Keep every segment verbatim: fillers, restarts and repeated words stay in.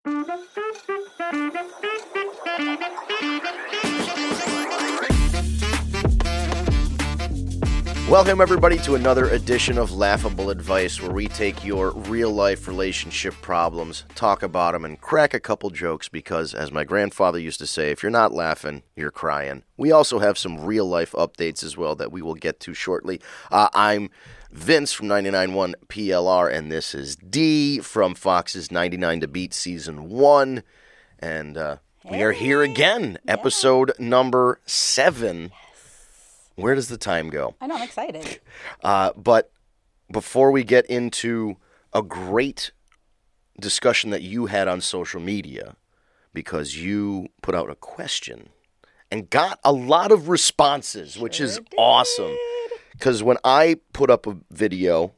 Welcome, everybody, to another edition of Laughable Advice, where we take your real-life relationship problems, talk about them, and crack a couple jokes because, as my grandfather used to say, if you're not laughing, you're crying. We also have some real-life updates as well that we will get to shortly. Uh, I'm Vince from ninety-nine point one P L R, and this is Dee from Fox's ninety-nine to Beat Season one. And uh, hey. we are here again, yeah. Episode number seven. Where does the time go? I know, I'm excited. Uh, but before we get into a great discussion that you had on social media, because you put out a question and got a lot of responses, which sure is did. awesome. Because when I put up a video,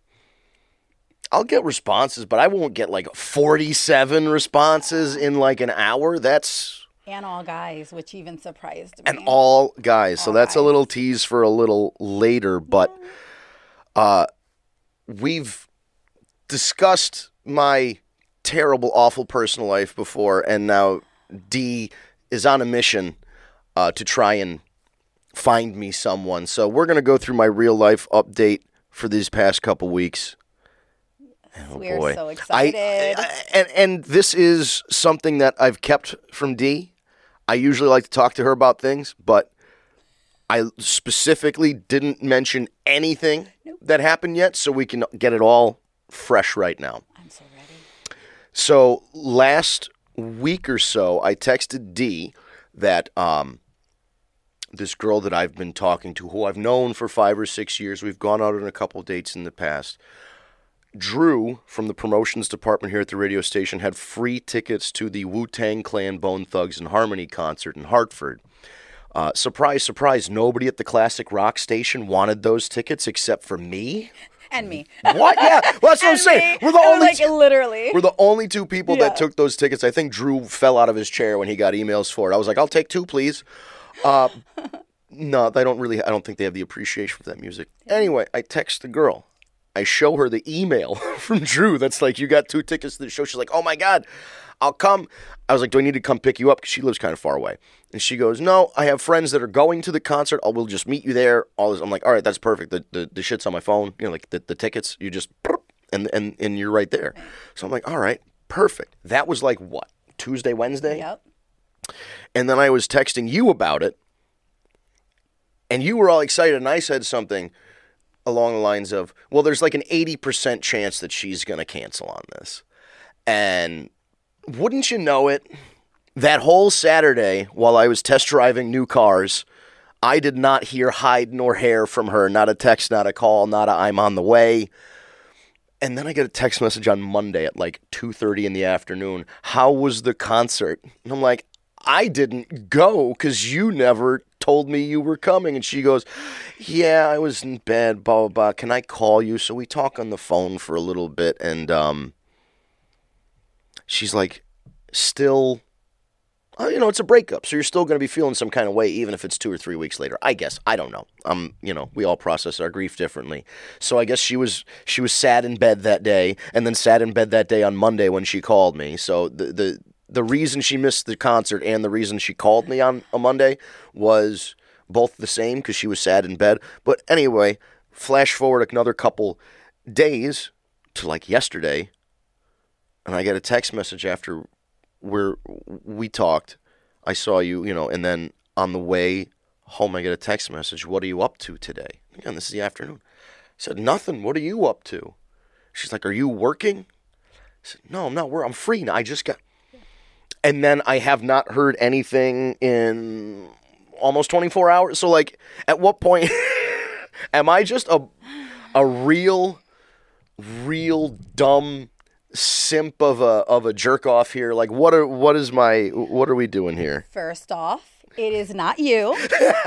I'll get responses, but I won't get like forty-seven responses in like an hour. That's... And all guys, which even surprised me. And all guys. All so that's guys. a little tease for a little later. But uh, we've discussed my terrible, awful personal life before. And now Dee is on a mission uh, to try and find me someone. So we're going to go through my real life update for these past couple weeks. Oh, We're boy. so excited. I, I, and, and this is something that I've kept from Dee. I usually like to talk to her about things, but I specifically didn't mention anything nope. that happened yet, so we can get it all fresh right now. I'm so ready. So last week or so, I texted Dee that um, this girl that I've been talking to, who I've known for five or six years, we've gone out on a couple dates in the past, Drew, from the promotions department here at the radio station, had free tickets to the Wu-Tang Clan Bone Thugs and Harmony concert in Hartford. Uh, surprise, surprise, nobody at the classic rock station wanted those tickets except for me. And me. What? Yeah, well, that's what I'm saying. Me. We're the only like, two, literally. We're the only two people yeah. that took those tickets. I think Drew fell out of his chair when he got emails for it. I was like, I'll take two, please. Uh, no, they don't really, I don't think they have the appreciation for that music. Anyway, I text the girl. I show her the email from Drew that's like, you got two tickets to the show. She's like, oh, my God, I'll come. I was like, do I need to come pick you up? Because she lives kind of far away. And she goes, no, I have friends that are going to the concert. I will just meet you there. All this. I'm like, all right, that's perfect. The the, the shit's on my phone. You know, like the, the tickets, you just, and, and, and you're right there. So I'm like, all right, perfect. That was like what, Tuesday, Wednesday? Yep. And then I was texting you about it. And you were all excited. And I said something along the lines of, well, there's like an eighty percent chance that she's going to cancel on this. And wouldn't you know it, that whole Saturday while I was test driving new cars, I did not hear hide nor hair from her. Not a text, not a call, not a I'm on the way. And then I get a text message on Monday at like two thirty in the afternoon. How was the concert? And I'm like, I didn't go because you never told me you were coming. And she goes, yeah, I was in bed, blah, blah, blah. Can I call you? So we talk on the phone for a little bit. And um, she's like, still, oh, you know, it's a breakup. So you're still going to be feeling some kind of way, even if it's two or three weeks later. I guess. I don't know. Um, you know, we all process our grief differently. So I guess she was she was sad in bed that day, and then sad in bed that day on Monday when she called me. So the the The reason she missed the concert and the reason she called me on a Monday was both the same because she was sad in bed. But anyway, flash forward another couple days to like yesterday, and I get a text message after we're, we talked. I saw you, you know, and then on the way home I get a text message, what are you up to today? Again, this is the afternoon. I said, nothing. What are you up to? She's like, are you working? I said, no, I'm not working. I'm free now. I just got... And then I have not heard anything in almost twenty-four hours. So, like, at what point am I just a a real, real dumb simp of a of a jerk off here? Like, what are what is my what are we doing here? First off, it is not you.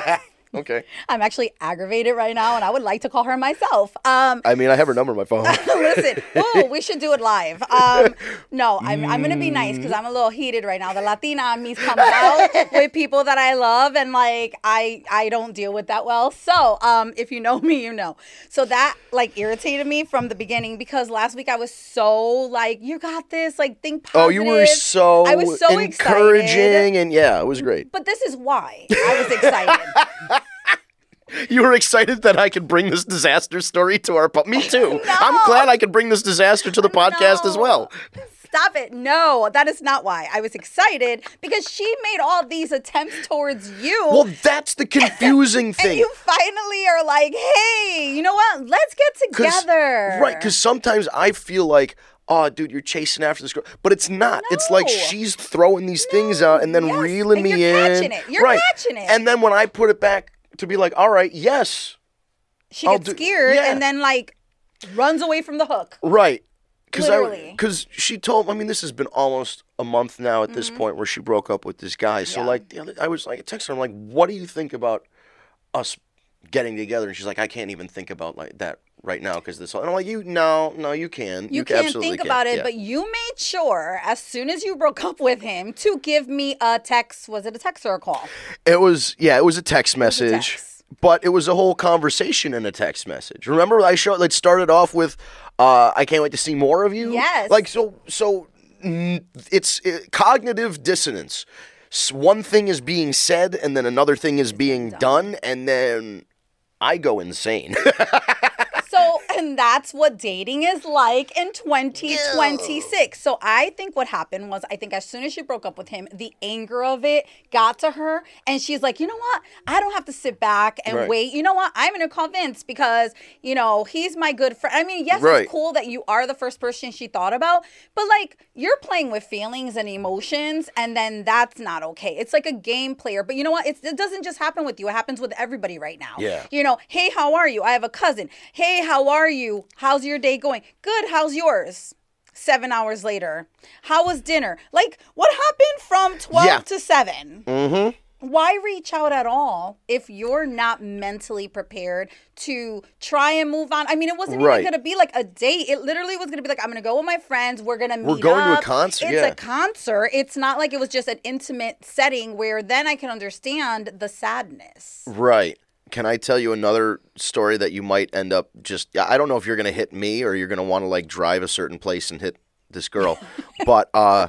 Okay. I'm actually aggravated right now, and I would like to call her myself. Um, I mean, I have her number on my phone. listen, ooh, we should do it live. Um, no, I'm, I'm going to be nice because I'm a little heated right now. The Latina in me comes out with people that I love, and like I I don't deal with that well. So um, if you know me, you know. So that like irritated me from the beginning because last week I was so like, you got this, like think positive. Oh, you were so, I was so encouraging, excited. and yeah, it was great. But this is why I was excited. You were excited that I could bring this disaster story to our... Po- Me too. No. I'm glad I could bring this disaster to the podcast as No. well. Stop it. No, that is not why. I was excited because she made all these attempts towards you. Well, that's the confusing and thing. you finally are like, hey, you know what? Let's get 'Cause- together. Right, because sometimes I feel like, oh, dude, you're chasing after this girl. But it's not. It's like No. she's throwing these things out and then Yes, reeling and me you're in. catching it. You're right. catching it. And then when I put it back to be like, all right, yes, She I'll gets do- scared yeah. and then like runs away from the hook. right. Because Literally. because she told, I mean, this has been almost a month now at Mm-hmm. this point where she broke up with this guy. So Yeah. like, the other, I was like, I texted her, I'm like, what do you think about us getting together? And she's like, I can't even think about like that right now because this. And I'm like, you no, no, you can. You, can can't absolutely think can. about it, Yeah. but you made sure as soon as you broke up with him to give me a text. Was it a text or a call? It was, yeah, it was a text was a message, text. but it was a whole conversation in a text message. Remember, I showed, it started off with, uh, I can't wait to see more of you. Yes. Like, so, so mm, it's uh, cognitive dissonance. S- One thing is being said, and then another thing is being done, and then I go insane. So, and that's what dating is like in twenty twenty-six. So, I think what happened was, I think as soon as she broke up with him, the anger of it got to her. And she's like, you know what? I don't have to sit back and Right. wait. You know what? I'm going to convince because, you know, he's my good friend. I mean, yes, Right. it's cool that you are the first person she thought about, but like, you're playing with feelings and emotions, and then that's not okay. It's like a game player. But you know what? It's, it doesn't just happen with you, it happens with everybody right now. Yeah. You know, hey, how are you? I have a cousin. Hey, how are you? How's your day going? Good. How's yours? Seven hours later. How was dinner? Like, what happened from twelve Yeah. to seven? Mm-hmm. Why reach out at all if you're not mentally prepared to try and move on? I mean, it wasn't Right. even going to be like a date. It literally was going to be like, I'm going to go with my friends. We're going to meet We're going to a up. concert, It's yeah. a concert. It's not like it was just an intimate setting where then I can understand the sadness. Right. Can I tell you another story that you might end up just, I don't know if you're going to hit me or you're going to want to like drive a certain place and hit this girl. But uh,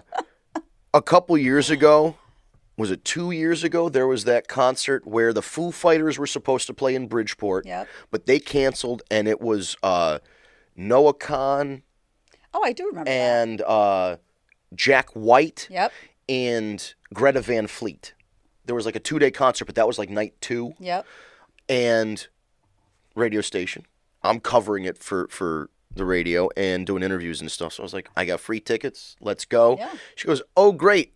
a couple years ago, was it two years ago, there was that concert where the Foo Fighters were supposed to play in Bridgeport, Yep. but they canceled, and it was uh, Noah Khan Oh, I do remember that. and uh, Jack White Yep. and Greta Van Fleet. There was like a two-day concert, but that was like night two. Yep. And radio station. I'm covering it for, for the radio and doing interviews and stuff. So I was like, I got free tickets. Let's go. Yeah. She goes, oh, great.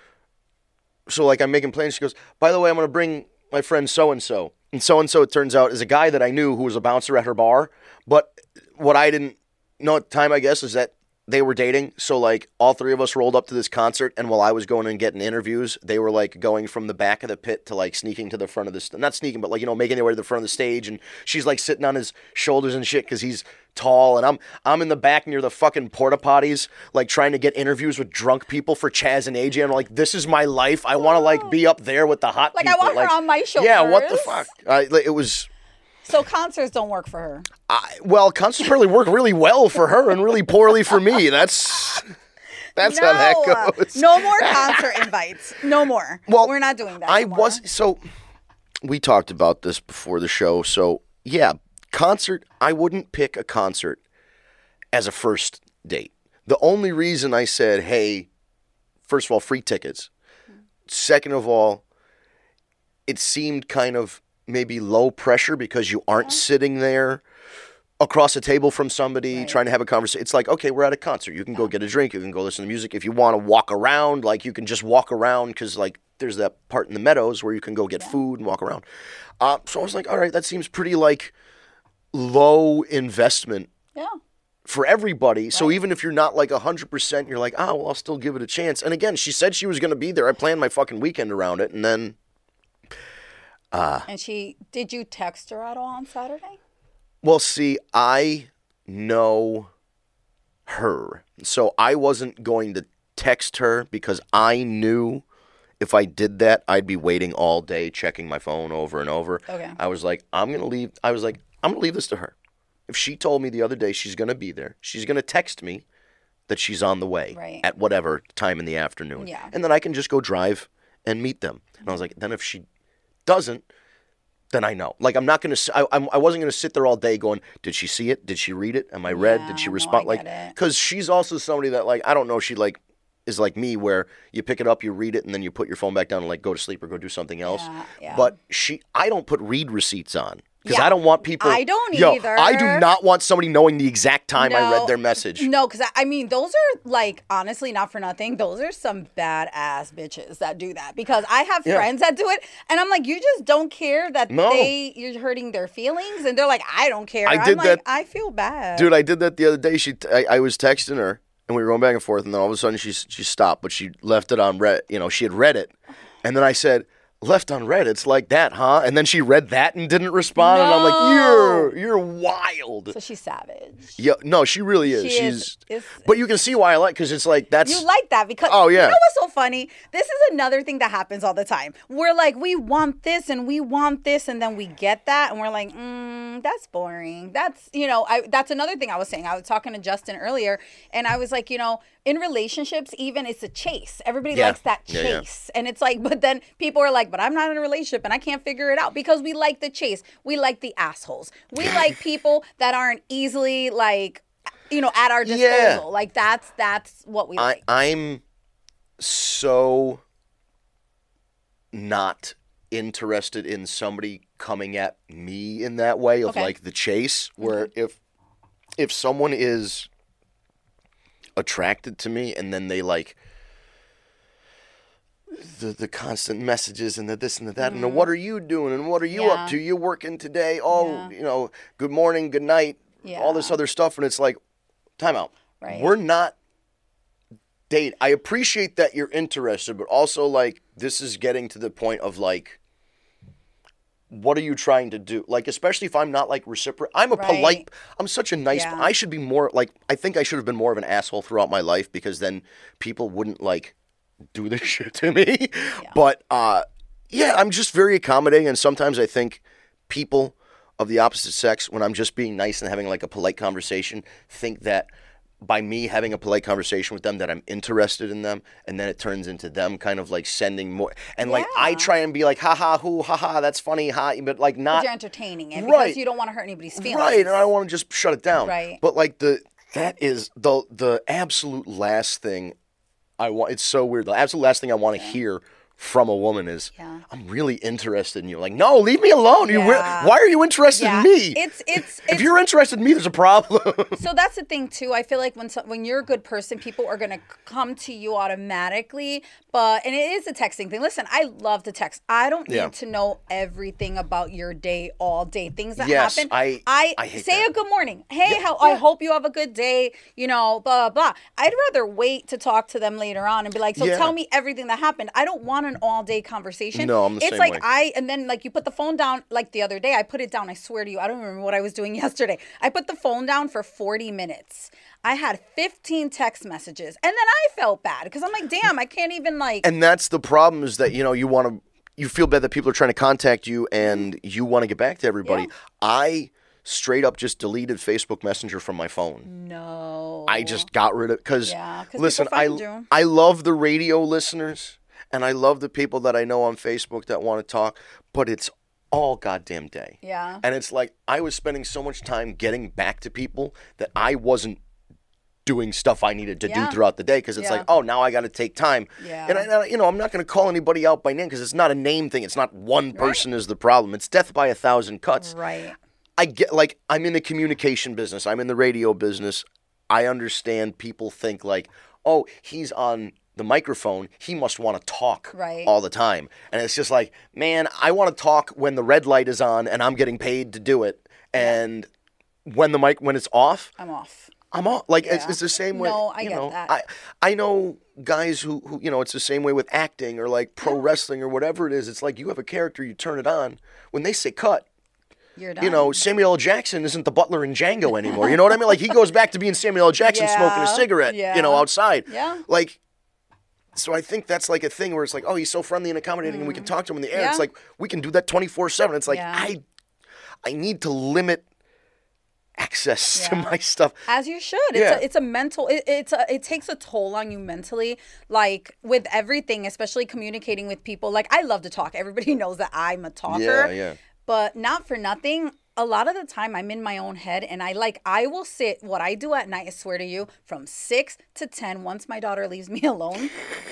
So like I'm making plans. She goes, by the way, I'm going to bring my friend so-and-so. And so-and-so, it turns out, is a guy that I knew who was a bouncer at her bar. But what I didn't know at the time, I guess, is that they were dating. So like all three of us rolled up to this concert, and while I was going and getting interviews, they were like going from the back of the pit to like sneaking to the front of the st- not sneaking, but like, you know, making their way to the front of the stage, and she's like sitting on his shoulders and shit because he's tall, and I'm I'm in the back near the fucking porta potties, like trying to get interviews with drunk people for Chaz and A J. I'm like, this is my life. I want to like be up there with the hot Like, I people. want her on my Yeah, what the shoulders. fuck? I, like, it was. So concerts don't work for her. I, well, concerts probably work really well for her and really poorly for me. That's that's no, how that goes. No more concert invites. No more. Well, we're not doing that. I anymore. was so. We talked about this before the show. So yeah, concert. I wouldn't pick a concert as a first date. The only reason I said, hey, first of all, free tickets. Second of all, it seemed kind of maybe low pressure because you aren't sitting there across a table from somebody Right. trying to have a conversation. It's like, okay, we're at a concert. You can go get a drink. You can go listen to music. If you want to walk around, like you can just walk around because like there's that part in the meadows where you can go get food and walk around. Uh, so I was like, all right, that seems pretty like low investment Yeah. for everybody. So even if you're not like one hundred percent, you're like, oh, well, I'll still give it a chance. And again, she said she was going to be there. I planned my fucking weekend around it. And then Uh, And she, did you text her at all on Saturday? well, see, I know her. So I wasn't going to text her because I knew if I did that, I'd be waiting all day checking my phone over and over. Okay. I was like, I'm going to leave. I was like, I'm going to leave this to her. If she told me the other day she's going to be there, she's going to text me that she's on the way Right. at whatever time in the afternoon. Yeah. And then I can just go drive and meet them. And I was like, then if she doesn't, then I know. Like, I'm not going to, I, I'm- I wasn't going to sit there all day going, did she see it? Did she read it? Am I read? Yeah, Did she no, respond? I like, get it. because she's also somebody that, like, I don't know, she, like, is like me where you pick it up, you read it, and then you put your phone back down and, like, go to sleep or go do something else. Yeah, yeah. But she, I don't put read receipts on. Because Yeah. I don't want people. I don't Yo, either. I do not want somebody knowing the exact time I No. read their message. No, because I, I mean, those are like, honestly, not for nothing. Those are some badass bitches that do that. Because I have Yeah. friends that do it, and I'm like, you just don't care that No. they you're hurting their feelings, and they're like, I don't care. I I'm did like, that- I feel bad, Dude, I did that the other day. She, I, I was texting her, and we were going back and forth, and then all of a sudden she she stopped, but she left it on read. You know, she had read it, and then I said, "Left on read, it's like that, huh?" And then she read that and didn't respond, and I'm like, No. "You're you're wild." So she's savage. Yeah, no, she really is. She She's, is- it's- but you can see why I like because it's like that's. You like that because Oh, yeah. you know what's so funny? This is another thing that happens all the time. We're like, we want this and we want this, and then we get that, and we're like, mm, that's boring. That's you know, I that's another thing I was saying. I was talking to Justin earlier, and I was like, you know, in relationships, even it's a chase. Everybody Yeah. likes that Yeah, yeah. chase, and it's like, but then people are like, but I'm not in a relationship, and I can't figure it out because we like the chase. We like the assholes. We like people that aren't easily like. You know, at our disposal. Yeah. Like that's that's what we I like. I'm so not interested in somebody coming at me in that way of Okay. like the chase where if if someone is attracted to me and then they like the the constant messages and the this and the that and the what are you doing and what are you Yeah. up to? You working today? Oh, Yeah. you know, good morning, good night, all this Yeah. other stuff, and it's like, time out. Right. We're not date. I appreciate that you're interested, but also like this is getting to the point of like, what are you trying to do? Like, especially if I'm not like reciprocal. I'm a Right. polite. I'm such a nice. Yeah. I should be more like. I think I should have been more of an asshole throughout my life because then people wouldn't like do this shit to me. But uh, yeah, I'm just very accommodating, and sometimes I think people of the opposite sex, when I'm just being nice and having like a polite conversation, think that by me having a polite conversation with them that I'm interested in them, and then it turns into them kind of like sending more. And like I Yeah. try and be like, ha ha, hoo, ha ha, that's funny, ha, but like Because not you're entertaining it Right. because you don't want to hurt anybody's feelings. right, and I don't want to just shut it down. Right. But like the that is the the absolute last thing I want. It's so weird. The absolute last thing I want to hear from a woman is, Yeah. I'm really interested in you. Like, no, leave me alone. You, Yeah. why are you interested Yeah. in me? It's it's if it's you're interested in me, there's a problem. so that's the thing too. I feel like when some, when you're a good person, people are gonna come to you automatically. But and it is a texting thing. Listen, I love to text. I don't need Yeah. to know everything about your day all day. Things that Yes, happen. I- I, I hate say that. a good morning. Hey, how I hope you have a good day. You know, blah blah blah. I'd rather wait to talk to them later on and be like, so Yeah. tell me everything that happened. I don't want an all day conversation. No, I'm the it's same like way. I and then like you put the phone down. Like the other day, I put it down. I swear to you, I don't remember what I was doing yesterday. I put the phone down for forty minutes. I had fifteen text messages, and then I felt bad because I'm like, damn, I can't even like. And that's the problem is that, you know, you want to, you feel bad that people are trying to contact you and you want to get back to everybody. Yeah. I straight up just deleted Facebook Messenger from my phone. no. I just got rid of because Yeah, 'cause listen, people I find you. I love the radio listeners and I love the people that I know on Facebook that want to talk, but it's all goddamn day. Yeah. And it's like I was spending so much time getting back to people that I wasn't doing stuff I needed to Yeah. do throughout the day because it's Yeah. like, oh, now I got to take time. Yeah. And I, I- you know, I'm not going to call anybody out by name because it's not a name thing. It's not one person is the problem. It's death by a thousand cuts. Right. I get like I'm in the communication business. I'm in the radio business. I understand people think like, oh, he's on the microphone. He must want to talk Right. all the time. And it's just like, man, I want to talk when the red light is on and I'm getting paid to do it. And when the mic when it's off, I'm off. I'm off. Like it's, Yeah. it's the same way. No, I you get know, that. I I know guys who, who, you know, it's the same way with acting or like pro wrestling or whatever it is. It's like you have a character, you turn it on. When they say cut, You're done. you know, Samuel L. Jackson isn't the butler in Django anymore. You know what I mean? Like he goes back to being Samuel L. Jackson Yeah, smoking a cigarette, yeah. you know, outside. Yeah. Like, so I think that's like a thing where it's like, oh, he's so friendly and accommodating and we can talk to him in the air. Yeah. It's like, we can do that twenty-four seven. It's like, Yeah. I, I need to limit access to Yeah. my stuff. As you should. It's Yeah. a it's a mental it, it's a it takes a toll on you mentally, like with everything, especially communicating with people. Like I love to talk. Everybody knows that I'm a talker. Yeah, yeah. But not for nothing. A lot of the time I'm in my own head and I like I will sit what I do at night, I swear to you, from six to ten once my daughter leaves me alone.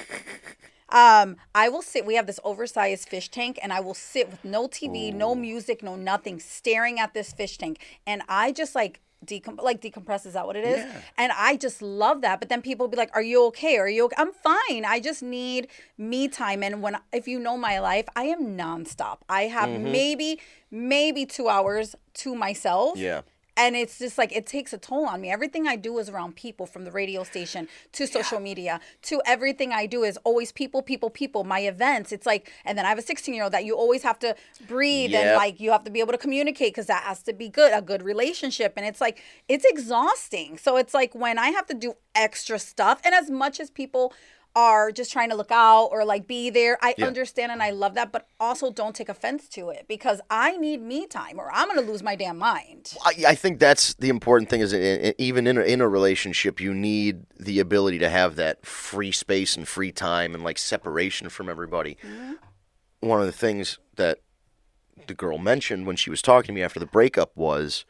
Um, I will sit, we have this oversized fish tank and I will sit with no T V, Ooh. no music, no nothing, staring at this fish tank. And I just like decom like decompress, is that what it is? Yeah. And I just love that. But then people be like, are you okay? Are you okay? I'm fine. I just need me time. And when, if you know my life, I am nonstop. I have Mm-hmm. maybe, maybe two hours to myself. Yeah. And it's just like, it takes a toll on me. Everything I do is around people, from the radio station to social media to everything I do is always people, people, people. My events, it's like, and then I have a sixteen year old that you always have to breathe and Yep. like you have to be able to communicate because that has to be good, a good relationship. And it's like, it's exhausting. So it's like when I have to do extra stuff, and as much as people are just trying to look out or like be there, I Yeah. understand and I love that, but also don't take offense to it because I need me time or I'm going to lose my damn mind. I, I think that's the important thing is i- i- even in a, in a relationship, you need the ability to have that free space and free time and like separation from everybody. Mm-hmm. One of the things that the girl mentioned when she was talking to me after the breakup was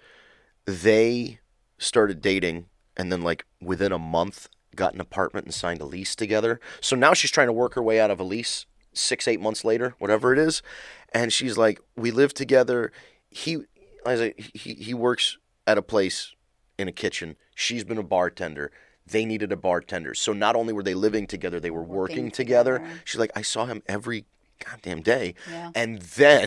they started dating and then like within a month got an apartment and signed a lease together. So now she's trying to work her way out of a lease six, eight months later, whatever it is. And she's like, we live together. He, I was like, he, he works at a place in a kitchen. She's been a bartender. They needed a bartender. So not only were they living together, they were working, Working together. together. She's like, I saw him every goddamn day. Yeah. And then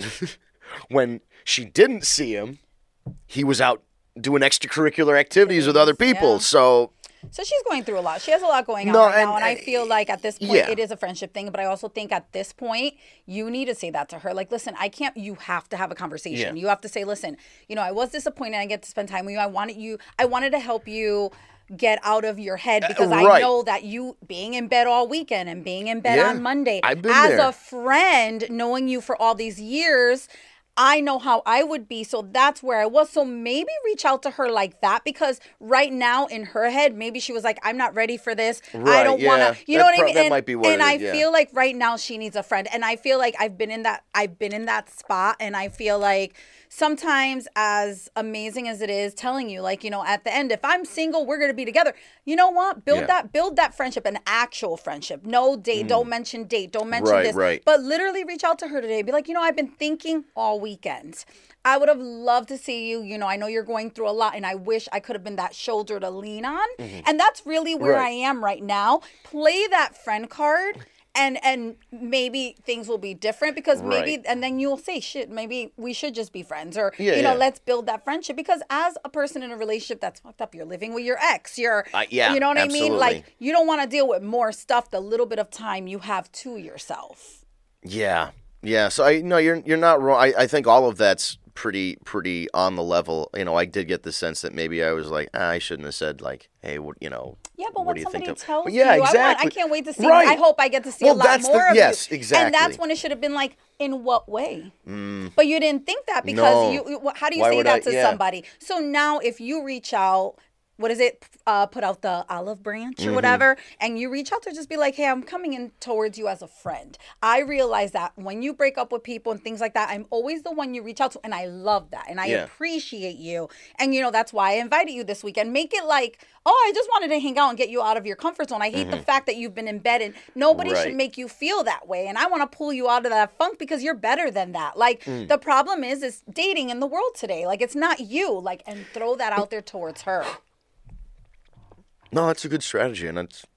when she didn't see him, he was out doing extracurricular activities with other people. Yeah. So So she's going through a lot. She has a lot going on No, right and- now. And I feel like at this point, yeah. it is a friendship thing. But I also think at this point, you need to say that to her. Like, listen, I can't, you have to have a conversation. Yeah. You have to say, listen, you know, I was disappointed. I get to spend time with you. I wanted you, I wanted to help you get out of your head because I right. know that you being in bed all weekend and being in bed Yeah, on Monday, I've been as there. a friend, knowing you for all these years, I know how I would be. So that's where I was. So maybe reach out to her like that, because right now in her head, maybe she was like, I'm not ready for this. I Right, don't yeah. want to, you That know what pro- I mean? that And, might be what and it I is, yeah. feel like right now she needs a friend. And I feel like I've been in that, I've been in that spot. And I feel like sometimes, as amazing as it is telling you, like, you know, at the end, if I'm single, we're going to be together. You know what? Build Yeah. that, build that friendship, an actual friendship. No date. Don't mention date. Don't mention Right, this. right. But literally reach out to her today. Be like, you know, I've been thinking all weekend. I would have loved to see you. You know, I know you're going through a lot, and I wish I could have been that shoulder to lean on. And that's really where Mm-hmm. Right. I am right now. Play that friend card. And and maybe things will be different, because maybe, Right. and then you'll say, shit, maybe we should just be friends, or, Yeah, you know, yeah. let's build that friendship. Because as a person in a relationship that's fucked up, you're living with your ex, you're, Uh, yeah, you know what I mean? absolutely. Like, you don't want to deal with more stuff the little bit of time you have to yourself. yeah, yeah. So I no, you're you're not wrong. I, I think all of that's pretty pretty on the level. You know, I did get the sense that maybe I was like, ah, I shouldn't have said like, hey, what you know. Yeah, but what when do you somebody think of- tells But yeah, you, exactly. I, want, I can't wait to see. Right. I hope I get to see Well, a lot that's the- more of yes, you. exactly. And that's when it should have been like, in what way? Mm, But you didn't think that, because No. you. you- How do you Why say would that I- to yeah. somebody? So now, if you reach out, what is it? Uh, put out the olive branch Mm-hmm. or whatever, and you reach out to just be like, hey, I'm coming in towards you as a friend. I realize that when you break up with people and things like that, I'm always the one you reach out to, and I love that, and I Yeah. appreciate you. And you know, that's why I invited you this weekend. Make it like, oh, I just wanted to hang out and get you out of your comfort zone. I hate the fact that you've been in bed, and nobody Mm-hmm. Right. should make you feel that way. And I want to pull you out of that funk, because you're better than that. Like, Mm. the problem is, is dating in the world today. Like, it's not you. Like, and throw that out there towards her. no, that's a good strategy, and that's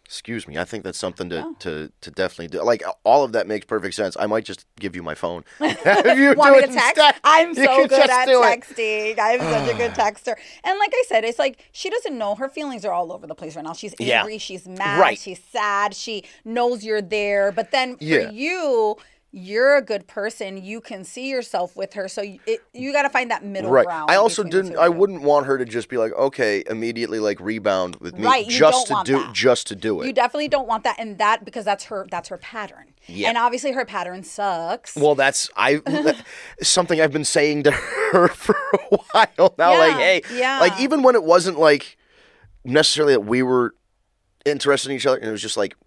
Excuse me. I think that's something to, oh. to, to definitely do. Like, all of that makes perfect sense. I might just give you my phone. If you Want do me it to text? instead, I'm so good at texting. It. I'm such a good texter. And like I said, it's like she doesn't know. Her feelings are all over the place right now. She's angry. Yeah. She's mad. Right. She's sad. She knows you're there. But then for yeah. you... you're a good person. You can see yourself with her. So you, it, you got to find that middle right. ground. I also didn't, I wouldn't want her to just be like, okay, immediately like rebound with me right. you just don't to do, that. just to do it. You definitely don't want that. And that, because that's her, that's her pattern. Yeah. And obviously her pattern sucks. Well, that's, I, something I've been saying to her for a while now. Yeah. Like, hey, yeah. like even when it wasn't like necessarily that we were interested in each other, and it was just like,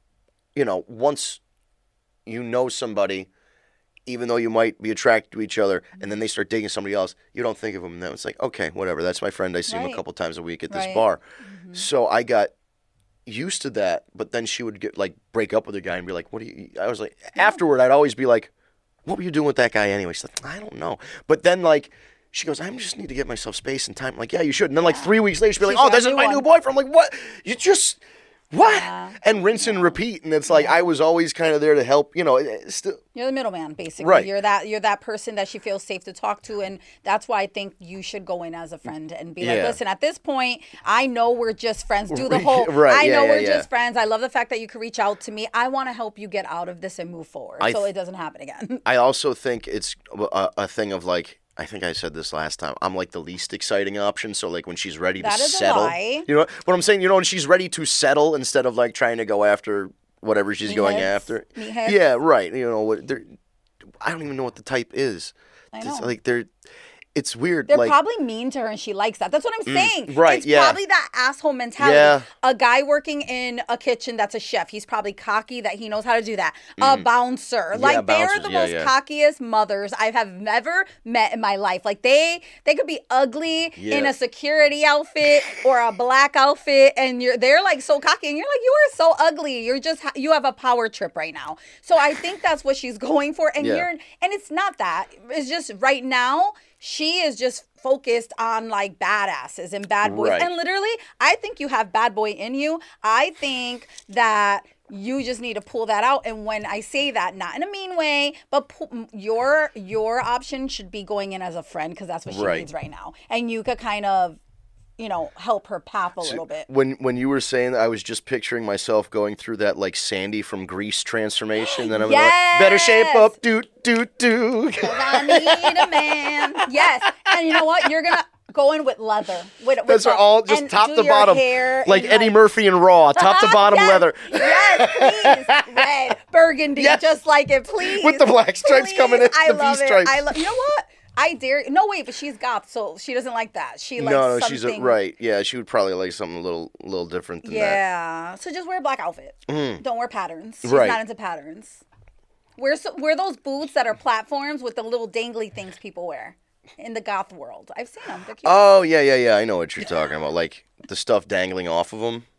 you know, once you know somebody, even though you might be attracted to each other, and then they start dating somebody else, you don't think of them. And then it's like, okay, whatever. That's my friend. I see right. him a couple times a week at this right. bar. Mm-hmm. So I got used to that. But then she would get like break up with a guy and be like, "What do you?" I was like, yeah. afterward, I'd always be like, "What were you doing with that guy anyway?" She's like, "I don't know." But then like. She goes, I just need to get myself space and time. I'm like, yeah, you should. And then like three weeks later, she'd be like, oh, this is my new boyfriend. I'm like, what? You just. What? Yeah. And rinse and repeat. And it's like, yeah. I was always kind of there to help, you know. Still. You're the middleman, basically. Right. You're that you're that person that she feels safe to talk to. And that's why I think you should go in as a friend and be yeah. like, listen, at this point, I know we're just friends. Do the whole, right. I yeah, know yeah, we're yeah. just friends. I love the fact that you can reach out to me. I want to help you get out of this and move forward I so th- it doesn't happen again. I also think it's a, a thing of like, I think I said this last time. I'm like the least exciting option. So like when she's ready that to is settle, a lie. you know what I'm saying? You know, when she's ready to settle instead of like trying to go after whatever she's Meat going heads. after. Meat heads. Yeah, right. You know what? I don't even know what the type is. I know. It's like they're. It's weird. They're like, probably mean to her and she likes that. That's what I'm saying. Mm, right, it's yeah. probably that asshole mentality. Yeah. A guy working in a kitchen that's a chef. He's probably cocky that he knows how to do that. Mm. A bouncer. Yeah, like bouncers, they're the yeah, most yeah. cockiest mothers I have ever met in my life. Like they they could be ugly yeah. in a security outfit or a black outfit and you're they're like so cocky and you're like, you are so ugly. You're just you have a power trip right now. So I think that's what she's going for and yeah. you're and it's not that. It's just right now she is just focused on like badasses and bad boys. Right. And literally, I think you have bad boy in you. I think that you just need to pull that out. And when I say that, not in a mean way, but pull, your your option should be going in as a friend because that's what she right. needs right now. And you could kind of, you know, help her path a so little bit. When when you were saying that, I was just picturing myself going through that like Sandy from Grease transformation. Then I'm yes! like, better shape up, doot doot doot. Because I need a man. Yes, and you know what? You're gonna go in with leather. With, with That's the, all just top to bottom, like Eddie like, Murphy and Raw, top to bottom yes, leather. Yes, please, red, burgundy, yes. just like it, please. With the black stripes please. coming in, I the love V stripes. It. I love. You know what? I dare. No, wait, but she's goth, so she doesn't like that. She likes no, no, something. she's a, right. Yeah, she would probably like something a little, little different than yeah. that. Yeah, so just wear a black outfit. Mm. Don't wear patterns. She's right. not into patterns. Wear so, wear those boots that are platforms with the little dangly things people wear in the goth world. I've seen them. They're cute. Oh yeah, yeah, yeah. I know what you're talking about. Like the stuff dangling off of them.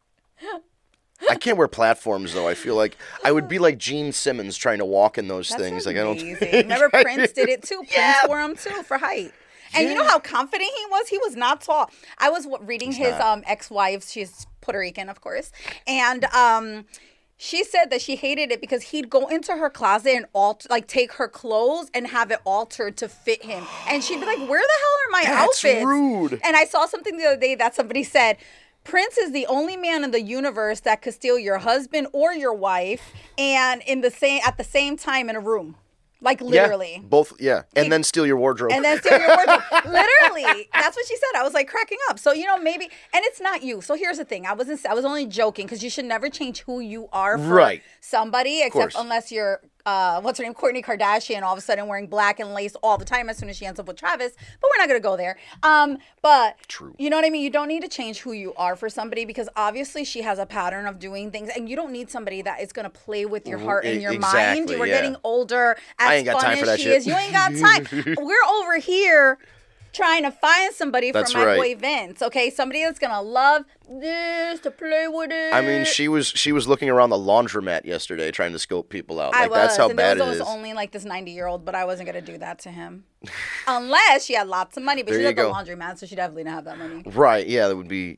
I can't wear platforms though. I feel like I would be like Gene Simmons trying to walk in those That's things. amazing. Like I don't. Remember Prince did it too. Prince yeah. wore them too for height. And yeah. you know how confident he was? He was not tall. I was reading He's his not. um ex-wife. She's Puerto Rican, of course, and um. She said that she hated it because he'd go into her closet and alter, like take her clothes and have it altered to fit him. And she'd be like, where the hell are my That's outfits? rude. And I saw something the other day that somebody said, Prince is the only man in the universe that could steal your husband or your wife and in the same at the same time in a room. Like literally. Yeah, both, yeah. And he, then steal your wardrobe. And then steal your wardrobe. Literally. That's what she said. I was like cracking up. So, you know, maybe, and it's not you. So here's the thing. I wasn't, I was only joking because you should never change who you are for right. somebody, except unless you're, uh, what's her name, Kourtney Kardashian, all of a sudden wearing black and lace all the time as soon as she ends up with Travis. But we're not going to go there. Um, but, True. You know what I mean? You don't need to change who you are for somebody because obviously she has a pattern of doing things and you don't need somebody that is going to play with your heart and your exactly, mind. You are yeah. getting older. As I ain't got fun time as for that she shit. is. You ain't got time. We're over here trying to find somebody That's for my right. boy Vince, okay? Somebody that's going to love this, to play with it. I mean, she was she was looking around the laundromat yesterday trying to scope people out. I Like was, that's how and bad there it was is. only like this ninety-year-old, but I wasn't going to do that to him. Unless she had lots of money, but There she's you at the go. laundromat, so she definitely didn't have that money. Right, yeah, that would be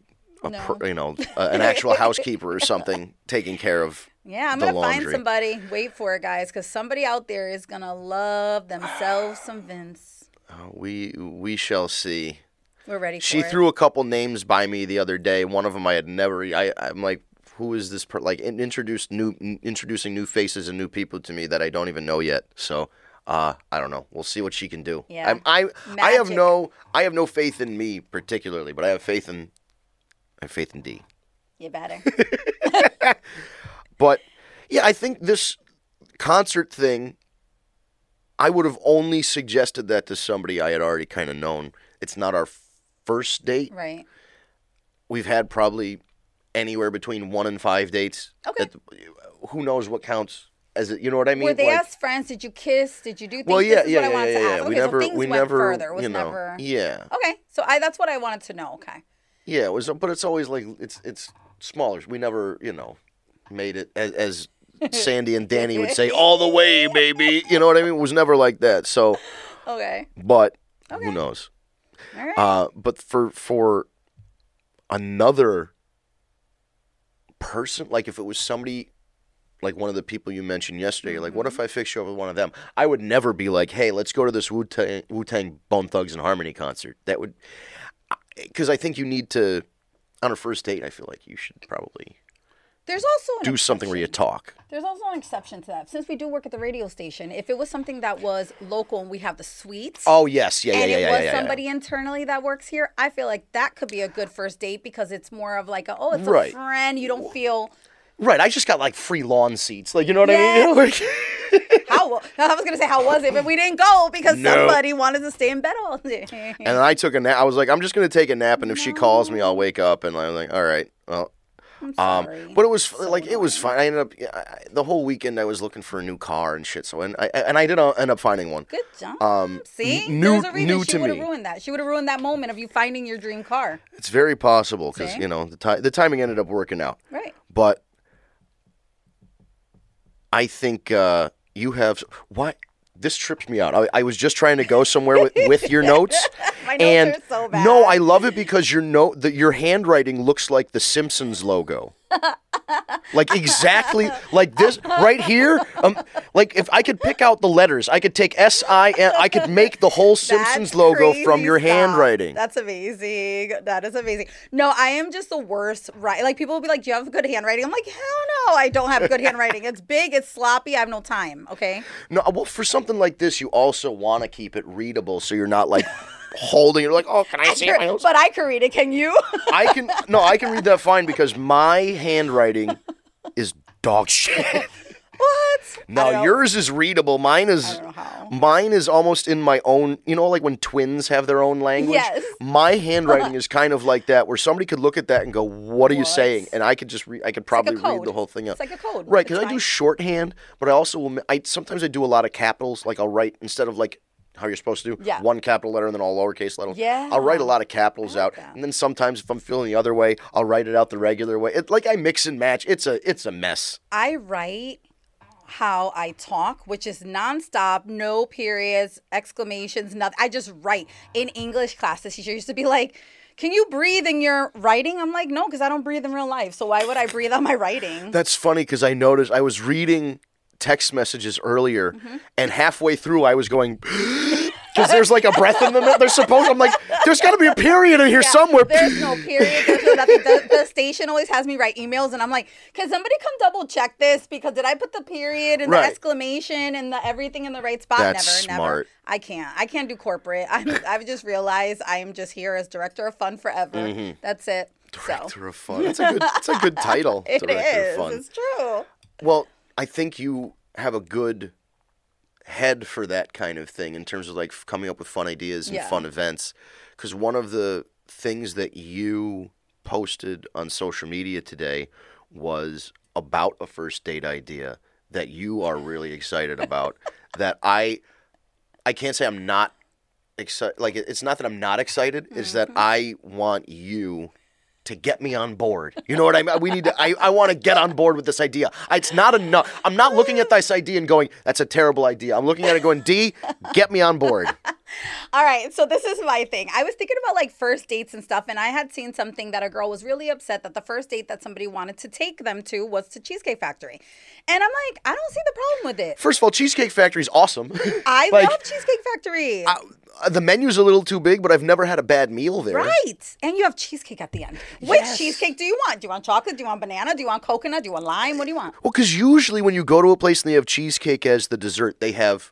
a No. per, you know, uh, an actual housekeeper or something taking care of. Yeah, I'm the gonna find laundry. somebody. Wait for it, guys, because somebody out there is gonna love themselves some Vince. Uh, we we shall see. We're ready for She it. threw a couple names by me the other day. One of them I had never. I I'm like, who is this? Per-? Like in, introduced new introducing new faces and new people to me that I don't even know yet. So. Uh, I don't know. We'll see what she can do. Yeah. I, I, I have Magic. no, I have no faith in me particularly, but I have faith in, I have faith in D. You better. But yeah, I think this concert thing, I would have only suggested that to somebody I had already kind of known. It's not our first date. Right. We've had probably anywhere between one and five dates. Okay. At- who knows what counts as it? You know what I mean? Were they Like- as friends? Did you kiss? Did you do things? Well, yeah, this is yeah, what I yeah, wanted yeah, to yeah. ask. We Okay, never, so things we went never, further. It was you know, never. yeah, Okay, so I that's what I wanted to know. Okay. yeah. It was, but it's always like it's it's smaller. We never, you know, made it as, as Sandy and Danny would say, all the way, baby. You know what I mean? It was never like that. So, Okay. but Okay. who knows? All right. Uh, but for for another person, like if it was somebody like one of the people you mentioned yesterday, like what if I fix you up with one of them? I would never be like, hey, let's go to this Wu-Tang, Wu-Tang Bone Thugs and Harmony concert. That would, because I think you need to, on a first date, I feel like you should probably There's also an do something where you exception. talk. There's also an exception to that. Since we do work at the radio station, if it was something that was local and we have the suites, Oh, yes. Yeah, yeah, and yeah, it yeah, was yeah, yeah. somebody internally that works here, I feel like that could be a good first date because it's more of like, a, oh, it's Right. a friend. You don't feel Right. I just got like free lawn seats. Like, you know what I mean? Yeah. You know, like, how. I was gonna say how was it, but we didn't go because No. somebody wanted to stay in bed all day. and then I took a nap. I was like, I'm just going to take a nap. And if she calls me, I'll wake up. And I'm like, all right, well. I'm Um, sorry. but it was So like it was fine. I ended up yeah, I, the whole weekend. I was looking for a new car and shit. So and I and I did uh, end up finding one. Good job. Um, See, n- new- there's a reason new she to would have me. ruined that. She would have ruined that moment of you finding your dream car. It's very possible because See? you know the ti- the timing ended up working out. Right. But I think uh, you have what this trips me out. I, I was just trying to go somewhere with, with your notes. My notes and are so bad. no, I love it because your note that your handwriting looks like the Simpsons logo. Like exactly like this right here. Um, like if I could pick out the letters, I could take S I N. I could make the whole Simpsons That's logo crazy from your stuff. handwriting. That's amazing. That is amazing. No, I am just the worst. Right? Like people will be like, "Do you have good handwriting?" I'm like, "Hell no, I don't have good handwriting. It's big. It's sloppy. I have no time." Okay. No, well, for something like this, you also want to keep it readable, so you're not like holding it like, oh, can I see my notes? But I can read it. Can you? I can no, I can read that fine because my handwriting is dog shit. What? I don't Now know. yours is readable. Mine is I don't know how. mine is almost in my own. You know, like when twins have their own language. Yes. My handwriting is kind of like that, where somebody could look at that and go, "What are you What? saying?" And I could just read. I could probably read code. the whole thing out. It's like a code. Right, because It's I do fine. shorthand, but I also will. I sometimes I do a lot of capitals. Like I'll write instead of like how you're supposed to do Yeah. one capital letter and then all lowercase letters. Yeah. I'll write a lot of capitals I out, like that. and then sometimes if I'm feeling the other way, I'll write it out the regular way. It like I mix and match. It's a it's a mess. I write how I talk, which is nonstop, no periods, exclamations, nothing. I just write. In English class, the teacher used to be like, "Can you breathe in your writing?" I'm like, "No, because I don't breathe in real life. So why would I breathe on my writing?" That's funny because I noticed I was reading text messages earlier, Mm-hmm. and halfway through I was going. Because there's like a breath in the middle. There's supposed. I'm like, there's got to be a period in here Yeah, somewhere. There's no period. There's no nothing. The, the station always has me write emails, and I'm like, "Can somebody come double check this? Because did I put the period and Right. the exclamation and the everything in the right spot?" That's never, smart. never. I can't. I can't do corporate. I'm. I've just realized I am just here as director of fun forever. That's it. So Director of Fun. It's a good. It's a good title. it Director is. of Fun. It's true. Well, I think you have a good head for that kind of thing in terms of like f- coming up with fun ideas and Yeah. fun events. Because one of the things that you posted on social media today was about a first date idea that you are really excited about. that I, I can't say I'm not excited. Like it- it's not that I'm not excited. It's that I want you to get me on board. You know what I mean? We need to, I, I want to get on board with this idea. I- It's not enough. I'm not looking at this idea and going, that's a terrible idea. I'm looking at it going, D, get me on board. All right, so this is my thing. I was thinking about like first dates and stuff, and I had seen something that a girl was really upset that the first date that somebody wanted to take them to was to Cheesecake Factory. And I'm like, I don't see the problem with it. First of all, Cheesecake Factory's awesome. I Like, love Cheesecake Factory. uh, the menu's a little too big, but I've never had a bad meal there. Right. And you have cheesecake at the end. Which Yes. cheesecake do you want? Do you want chocolate? Do you want banana? Do you want coconut? Do you want lime? What do you want? Well, because usually when you go to a place and they have cheesecake as the dessert, they have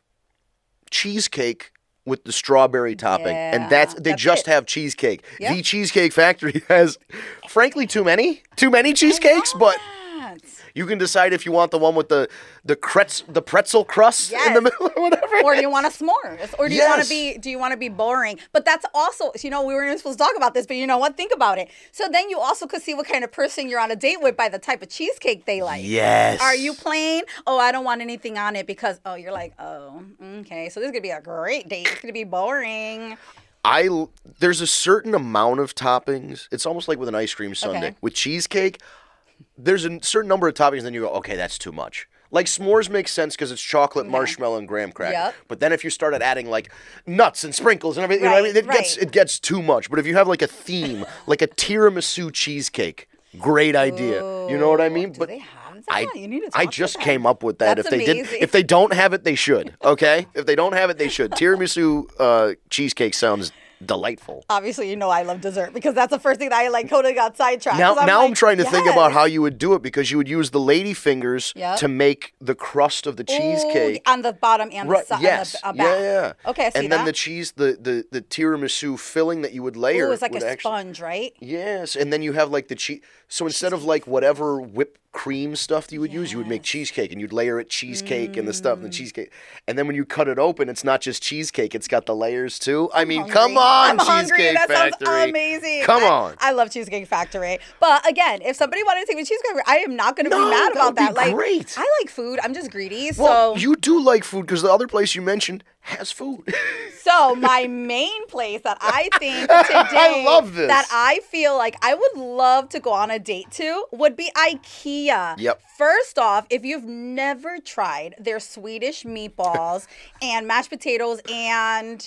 cheesecake with the strawberry topping, Yeah, and that's they that's just it. have cheesecake. Yep. The Cheesecake Factory has, frankly, too many, too many cheesecakes. I But love that. you can decide if you want the one with the the pretz, the pretzel crust in Yes. the middle or whatever. Or do you want a s'mores? Or do you want Yes. to be do you want to be boring? But that's also, you know, we weren't even supposed to talk about this, but you know what? Think about it. So then you also could see what kind of person you're on a date with by the type of cheesecake they like. Yes. Are you plain? Oh, I don't want anything on it because oh, you're like, oh, okay. So this is gonna be a great date. It's gonna be boring. I there's a certain amount of toppings. It's almost like with an ice cream sundae. Okay. With cheesecake, there's a certain number of toppings, and then you go, okay, that's too much. Like s'mores makes sense because it's chocolate, marshmallow, and graham cracker. Yep. But then if you started adding like nuts and sprinkles and everything, you know what I Right, mean? It gets right. it gets too much. But if you have like a theme, like a tiramisu cheesecake, great idea. You know what I mean? Do but they have that? I, You need to I talk to just them. came up with that. That's if they did, amazing. if they don't have it, they should. Okay, if they don't have it, they should. Tiramisu uh, cheesecake sounds delightful. Obviously, you know I love dessert because that's the first thing that I like totally got sidetracked. Now, 'Cause now I'm like, trying to think yes. about how you would do it because you would use the lady fingers Yep. to make the crust of the cheesecake. Ooh, on the bottom and Right, the side. yes, And the, yeah, uh, back. yeah. Okay, I see and then that. the cheese, the, the the tiramisu filling that you would layer. Ooh, it's like would a actually- sponge, right? Yes, and then you have like the cheese. So instead of like whatever whipped cream stuff that you would use, you would make cheesecake and you'd layer it cheesecake and the stuff Mm. and the cheesecake. And then when you cut it open, it's not just cheesecake; it's got the layers too. I mean, Hungry. come on, I'm hungry. Cheesecake That Factory! sounds amazing. Come I- on. I love Cheesecake Factory. But again, if somebody wanted to take me to Cheesecake Factory, I am not going to No, be mad that about would be that. Like, great. I like food. I'm just greedy. Well, so, you do like food because the other place you mentioned has food. so my main place that I think today love this. that I feel like I would love to go on a date to would be IKEA. Yep. First off, if you've never tried their Swedish meatballs and mashed potatoes and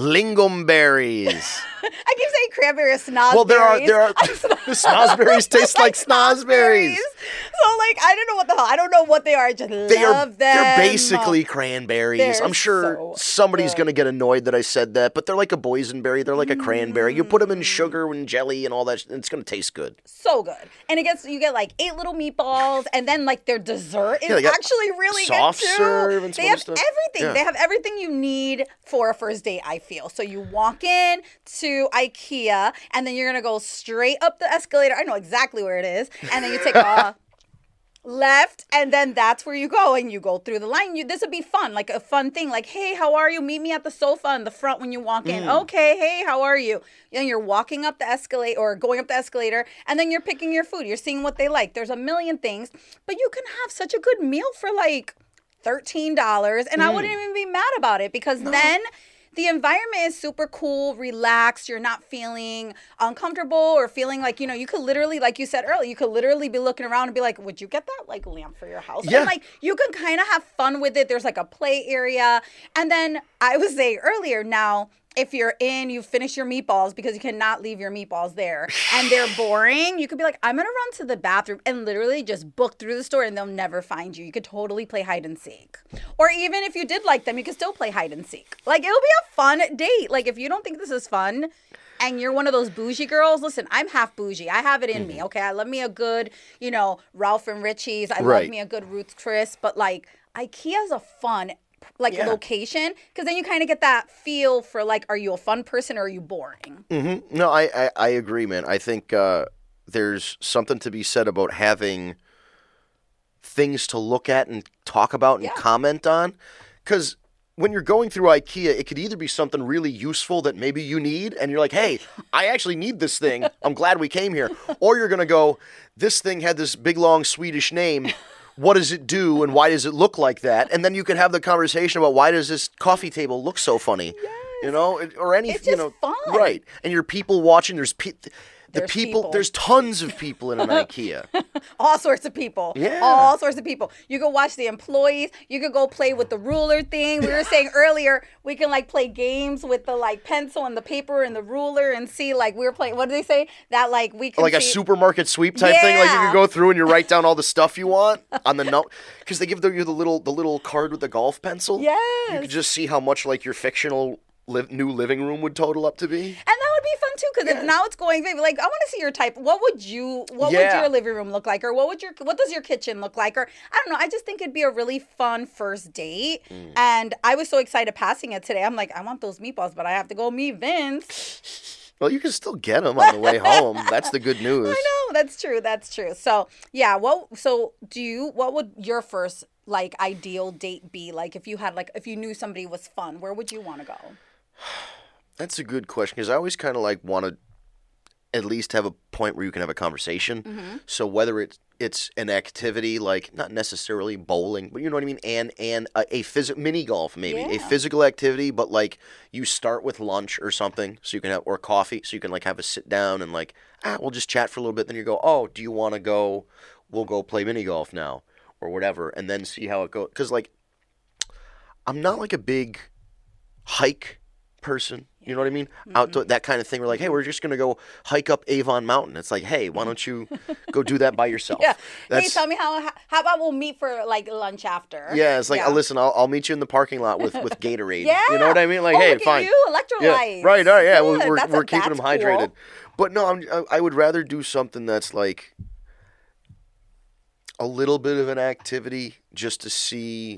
Lingonberries. I keep saying cranberry or snozberries. Well, there are there are the snozberries taste like snozberries. So like I don't know what the hell I don't know what they are. I just They are love them. they're basically cranberries. They're I'm sure so somebody's good. gonna get annoyed that I said that, but they're like a boysenberry. They're like a cranberry. You put them in sugar and jelly and all that, and it's gonna taste good. so good. And it gets you get like eight little meatballs, and then like their dessert is Yeah, they got actually really soft good too. serve and some they other have stuff. everything. Yeah. They have everything you need for a first date. I feel so. You walk in to IKEA, and then you're gonna go straight up the escalator. I know exactly where it is, and then you take a left, and then that's where you go, and you go through the line. You this would be fun, like a fun thing. Like, hey, how are you? Meet me at the sofa in the front when you walk in. Mm. Okay, hey, how are you? And you're walking up the escalator or going up the escalator, and then you're picking your food. You're seeing what they like. There's a million things, but you can have such a good meal for like thirteen dollars, and I Mm. wouldn't even be mad about it because then the environment is super cool, relaxed. You're not feeling uncomfortable or feeling like, you know, you could literally, like you said earlier, you could literally be looking around and be like, would you get that like lamp for your house? Yeah. And like, you can kind of have fun with it. There's like a play area. And then I was saying earlier, now, if you're in, you finish your meatballs because you cannot leave your meatballs there and they're boring, you could be like, I'm going to run to the bathroom and literally just book through the store and they'll never find you. You could totally play hide and seek. Or even if you did like them, you could still play hide and seek. Like, it'll be a fun date. Like, if you don't think this is fun and you're one of those bougie girls, listen, I'm half bougie. I have it in me, okay? I love me a good, you know, Ralph and Richie's. I Right. love me a good Ruth's Chris. But, like, IKEA's a fun like Yeah. location, because then you kind of get that feel for like, are you a fun person or are you boring? hmm No, I, I I agree, man. I think uh, there's something to be said about having things to look at and talk about and Yeah. comment on, because when you're going through IKEA, it could either be something really useful that maybe you need, and you're like, hey, I actually need this thing. I'm glad we came here. Or you're going to go, this thing had this big, long Swedish name. What does it do, and why does it look like that? And then you can have the conversation about why does this coffee table look so funny? You know, it- or any, It's you just know, fun. right? And your people watching. There's pe- The There's people, people. there's tons of people in an IKEA. All sorts of people. Yeah. All sorts of people. You could watch the employees. You could go play with the ruler thing. We were saying earlier, we can like play games with the like pencil and the paper and the ruler and see like we were playing, what did they say? That like we can Like a see, supermarket sweep type thing. Like you Yeah. can go through and you write down all the stuff you want on the note. Because they give the, you the little the little card with the golf pencil. You Yes. could just see how much like your fictional live, new living room would total up to be. And that would be fun too, because now it's going like I want to see your type. What would you? What would Yeah. your living room look like, or what would your? What does your kitchen look like, or I don't know. I just think it'd be a really fun first date, Mm. and I was so excited passing it today. I'm like, I want those meatballs, but I have to go meet Vince. Well, you can still get them on the way home. That's the good news. I know that's true. That's true. So yeah. What? So do you? What would your first like ideal date be like if you had like if you knew somebody was fun? Where would you want to go? That's a good question because I always kind of like want to at least have a point where you can have a conversation. Mm-hmm. So whether it's it's an activity like not necessarily bowling, but you know what I mean, and and a, a phys- mini golf maybe a Yeah. physical activity, but like you start with lunch or something, so you can have or coffee, so you can like have a sit down and like ah we'll just chat for a little bit. Then you go, oh, do you want to go? We'll go play mini golf now or whatever, and then see how it goes. Because like I'm not like a big hike person. You know what I mean? Mm-hmm. Outdoor, that kind of thing. We're like, hey, we're just gonna go hike up Avon Mountain. It's like, hey, why don't you go do that by yourself? Yeah. Hey, That's, tell me how. How about we'll meet for like lunch after? yeah, it's like, Yeah. oh, listen, I'll, I'll meet you in the parking lot with, with Gatorade. Yeah. You know what I mean? Like, Oh, hey, look at fine. you, Yeah, electrolytes. right. All right. Yeah, Good. we're we're, That's a- we're keeping them that's hydrated. cool. But no, I'm, I I would rather do something that's like a little bit of an activity just to see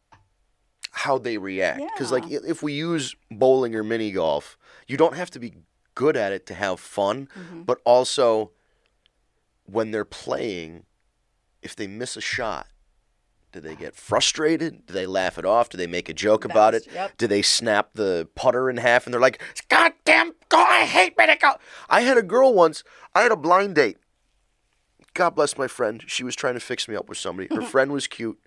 how they react. Because like Yeah. i- if we use bowling or mini golf, you don't have to be good at it to have fun, Mm-hmm. but also when they're playing, if they miss a shot, do they get frustrated? Do they laugh it off? Do they make a joke about it? That's- yep. Do they snap the putter in half and they're like, God damn, go, I hate mini golf. I had a girl once, I had a blind date. God bless my friend. She was trying to fix me up with somebody. Her friend was cute.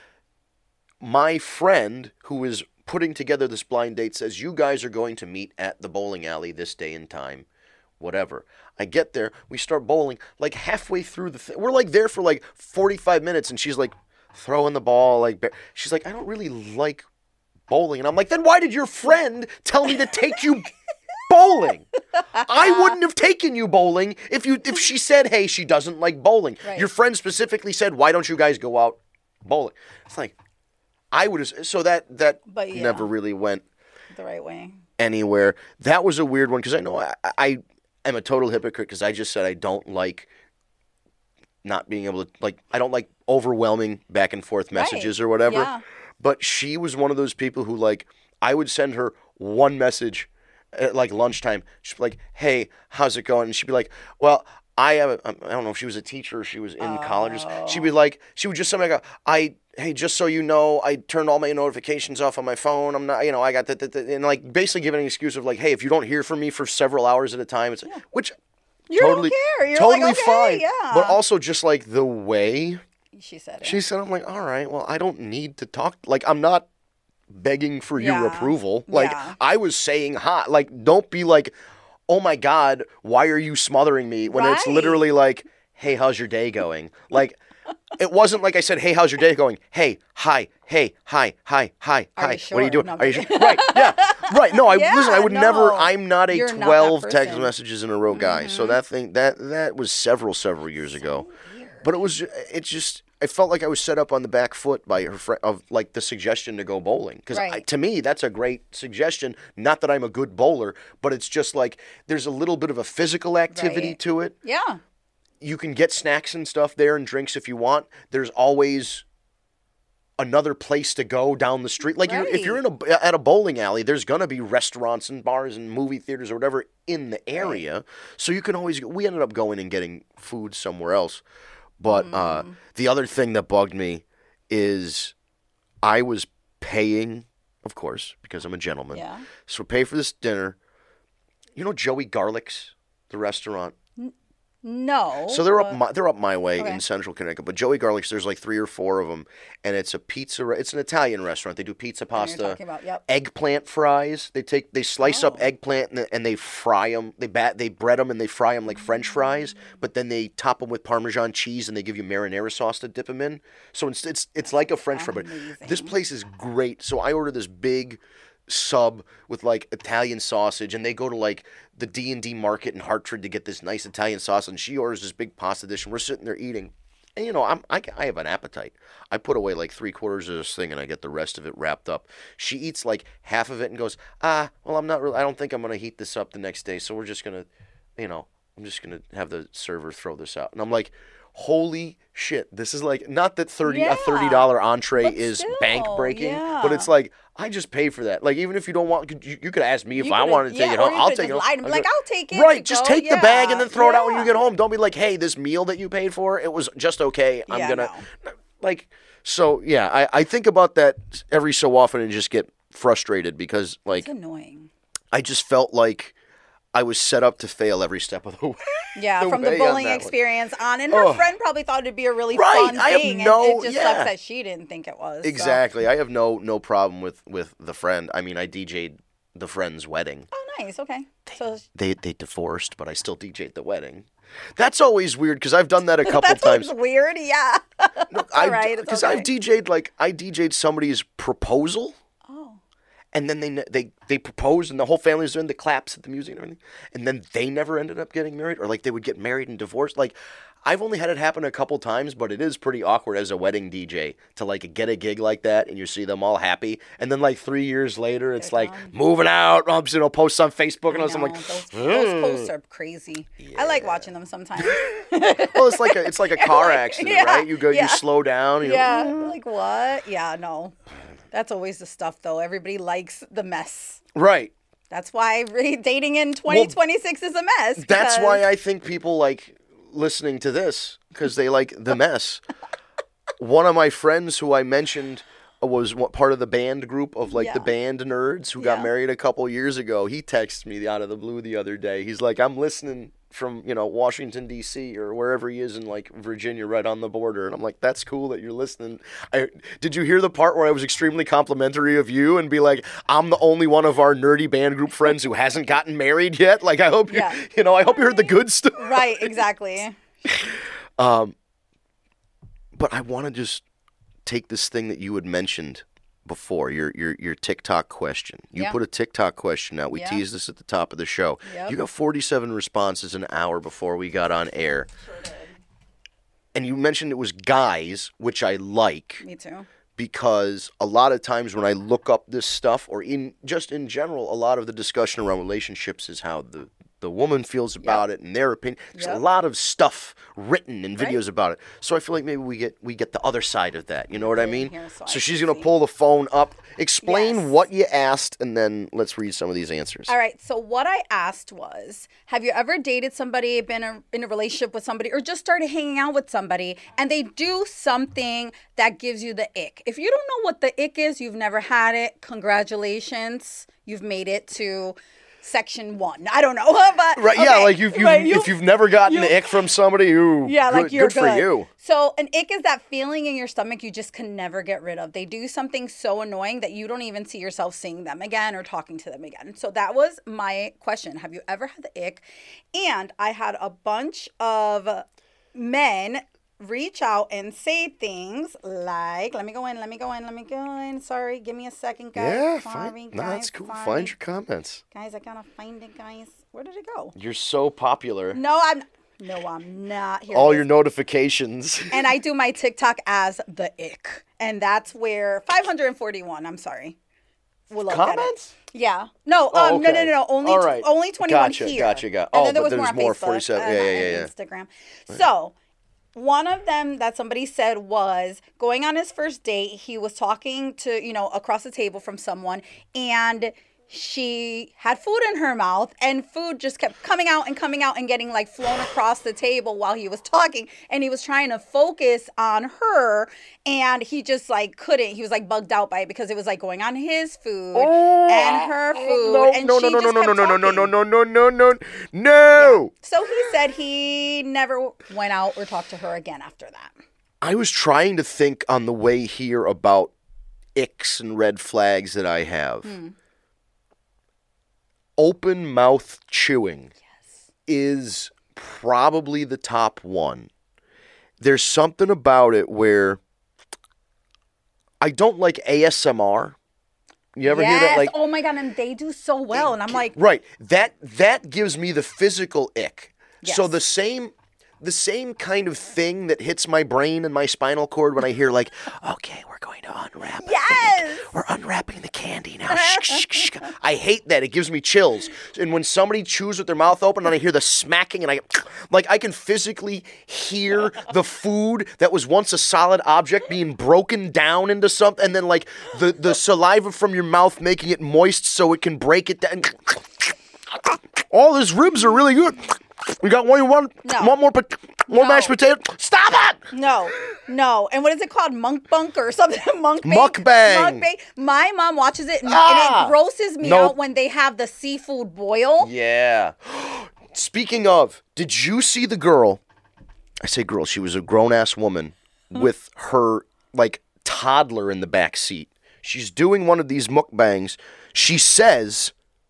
My friend, who is putting together this blind date, says, you guys are going to meet at the bowling alley this day and time, whatever. I get there. We start bowling. Like halfway through the thing, we're like there for like forty-five minutes, and she's like throwing the ball. Like ba- She's like, I don't really like bowling. And I'm like, then why did your friend tell me to take you bowling? I wouldn't have taken you bowling if you if she said, hey, she doesn't like bowling. Right. Your friend specifically said, why don't you guys go out bowling? It's like, I would have, so that that But yeah. never really went The right way. anywhere. That was a weird one because I know I, I am a total hypocrite because I just said I don't like not being able to, like, I don't like overwhelming back and forth messages Right. or whatever. Yeah. But she was one of those people who, like, I would send her one message at like lunchtime. She'd be like, hey, how's it going? And she'd be like, well, I have, a, I don't know if she was a teacher or she was in college. She'd be like, she would just send me like, a, I, hey, just so you know, I turned all my notifications off on my phone. I'm not, you know, I got that, that, that, and like basically giving an excuse of like, hey, if you don't hear from me for several hours at a time, it's which You totally, don't care. You're totally like, okay, fine. yeah. But also just like the way She said it. she said, I'm like, all right, well, I don't need to talk. Like, I'm not begging for your Yeah. approval. Like, Yeah. I was saying hi. Like, don't be like, oh my God, why are you smothering me? When it's Right. literally like, hey, how's your day going? Like, it wasn't like I said, hey, how's your day going? Hey, hi, hey, hi, hi, hi, Are hi. you What are you sure? doing? No, I'm are you kidding. sure? Right, yeah, right. No, I Yeah, listen. I would no. never. I'm not a You're not that twelve text person. messages in a row guy. So that thing that that was several several years ago. But it was it just I felt like I was set up on the back foot by her friend of like the suggestion to go bowling because Right. to me that's a great suggestion. Not that I'm a good bowler, but it's just like there's a little bit of a physical activity Right. to it. Yeah. You can get snacks and stuff there and drinks if you want. There's always another place to go down the street. Like you're, if you're in a at a bowling alley, there's gonna be restaurants and bars and movie theaters or whatever in the area. So you can always. We ended up going and getting food somewhere else. But uh, the other thing that bugged me is I was paying, of course, because I'm a gentleman. Yeah. So pay for this dinner. You know Joey Garlic's, the restaurant. No. So they're but- up my, they're up my way Okay. in Central Connecticut. But Joey Garlic's, there's like three or four of them, and it's a pizza. Re- it's an Italian restaurant. They do pizza, I know what pasta, you're talking about. Yep. eggplant fries. They take they slice up Oh. eggplant and, and they fry them. They bat they bread them and they fry them like French fries. But then they top them with Parmesan cheese and they give you marinara sauce to dip them in. So it's it's, it's like a French fry. But this Amazing. place is great. So I ordered this big sub with like Italian sausage, and they go to like the D and D market in Hartford to get this nice Italian sauce, and she orders this big pasta dish, and we're sitting there eating. And you know, I'm I, I have an appetite. I put away like three quarters of this thing, and I get the rest of it wrapped up. She eats like half of it and goes, ah, well, I'm not really. I don't think I'm gonna heat this up the next day, so we're just gonna, you know, I'm just gonna have the server throw this out. And I'm like, holy shit, this is like not that thirty Yeah. a thirty dollar entree But is still, bank breaking, yeah. but it's like I just pay for that. Like even if you don't want, could- you, you could ask me if You I could've- wanted to take yeah, it or home. you I'll could've take it. just home. lied and be I'll like, go- I'll take it Right, to just go. take the bag and Yeah, then throw it out when you yeah. get home. Don't be like, hey, this meal that you paid for, it was just okay. I'm Yeah, gonna like. So yeah, I I think about that every so often and just get frustrated because like It's annoying. I just felt like I was set up to fail every step of the way. Yeah, the from the way on bowling that one. experience on. And her Oh. friend probably thought it'd be a really Right, fun I have thing. no- and it just yeah. sucks that she didn't think it was. so. Exactly. I have no no problem with with the friend. I mean, I D J'd the friend's wedding. Oh, nice. Okay. So They they divorced, but I still D J'd the wedding. That's always weird because I've done that a couple that's times. always weird. Yeah. It's all right. It's Because okay. I've D J'd like I D J'd somebody's proposal, Oh. and then they ne- they they propose, and the whole family's there, and the claps at the music and everything, and then they never ended up getting married, or like they would get married and divorced. Like I've only had it happen a couple times, but it is pretty awkward as a wedding D J to like get a gig like that, and you see them all happy, and then like three years later, it's They're like gone. moving out. I'm you know posts on Facebook, and I I was, I'm know, like, those, those posts are crazy. I like watching them sometimes. well, it's like a it's like a car Like, accident, yeah, right? You go, yeah. you slow down. You Yeah. Like what? Yeah, no. That's always the stuff though. Everybody likes the mess. right. That's why re- dating in twenty twenty-six is a mess. That's because- why I think people like listening to this because they like the mess. One of my friends who I mentioned was one- part of the band group of like the Yeah. band nerds who got Yeah. married a couple years ago. He texted me out of the blue the other day. He's like, I'm listening from, you know, Washington, D C or wherever he is in like Virginia right on the border. And I'm like, that's cool that you're listening. I, did you hear the part where I was extremely complimentary of you and be like, I'm the only one of our nerdy band group friends who hasn't gotten married yet? Like, I hope you, Yeah. you know, I hope you heard the good stuff. Right, exactly. But I want to just take this thing that you had mentioned before, your your your TikTok question. You Yeah. put a TikTok question out. We Yeah. teased this at the top of the show. Yep. You got forty-seven responses an hour before we got on air. And you mentioned it was guys, which I like Me too. because a lot of times when I look up this stuff, or in just in general, a lot of the discussion around relationships is how the the woman feels about it and their opinion. There's a Yep. lot of stuff written and Right. videos about it. So I feel like maybe we get we get the other side of that. You know what I mean? here, so I So can she's gonna see. pull the phone up, explain Yes. what you asked, and then let's read some of these answers. All right. So what I asked was, have you ever dated somebody, been a, in a relationship with somebody, or just started hanging out with somebody, and they do something that gives you the ick? If you don't know what the ick is, you've never had it. Congratulations, you've made it to section one. I don't know, but Right? Yeah, okay, like you've, you've right, you- if you've never gotten you- the ick from somebody, ooh, Yeah, good, like you're good for you. So an ick is that feeling in your stomach you just can never get rid of. They do something so annoying that you don't even see yourself seeing them again or talking to them again. So that was my question. Have you ever had the ick? And I had a bunch of men reach out and say things like, let me go in, let me go in, let me go in. Sorry, give me a second, guys. Yeah, Sorry, fine. guys. No, that's cool. Sorry. Find your comments. Guys, I gotta find it, guys. Where did it go? You're so popular. No, I'm no, I'm not. Here it All is. your notifications. And I do my TikTok as the ick. And that's where five hundred forty-one, I'm sorry. We'll look at it. Comments? Yeah. No, Oh, um, no, no, okay. no, no. Only, All right. only twenty-one Gotcha, here. gotcha, got- And oh, then there but was more there's on more, Facebook forty-seven. and, Yeah, uh, yeah, yeah, and yeah. Instagram. So one of them that somebody said was going on his first date. He was talking to, you know, across the table from someone, and she had food in her mouth, and food just kept coming out and coming out and getting like flown across the table while he was talking, and he was trying to focus on her, and he just like couldn't. He was like bugged out by it because it was like going on his food Oh, and her food, no, and no, she no, no, just no, kept no, no, no, no, talking. no, no, no, no, no, no. So he said he never went out or talked to her again after that. I was trying to think on the way here about icks and red flags that I have. Hmm. Open mouth chewing Yes. is probably the top one. There's something about it where I don't like A S M R. You ever yes. hear that? Like, oh my God, and they do so well, and I'm like, right. That that gives me the physical ick. So Yes. the same the same kind of thing that hits my brain and my spinal cord when I hear like, okay, we're going to unwrap a Yes! thing. We're unwrapping the candy now. Shh, shh, shh. I hate that. It gives me chills. And when somebody chews with their mouth open and I hear the smacking and I like I can physically hear the food that was once a solid object being broken down into something, and then like the, the saliva from your mouth making it moist so it can break it down. All these ribs are really good. We got one, one, No. one more, pot- more No. mashed potato. Stop it! no, no. And what is it called? Monk bunk or something? Monk Mukbang. Mukbang. My mom watches it, and, Ah! and it grosses me Nope. out when they have the seafood boil. Yeah. Speaking of, did you see the girl? I say girl. She was a grown-ass woman with her like toddler in the back seat. She's doing one of these mukbangs. She says,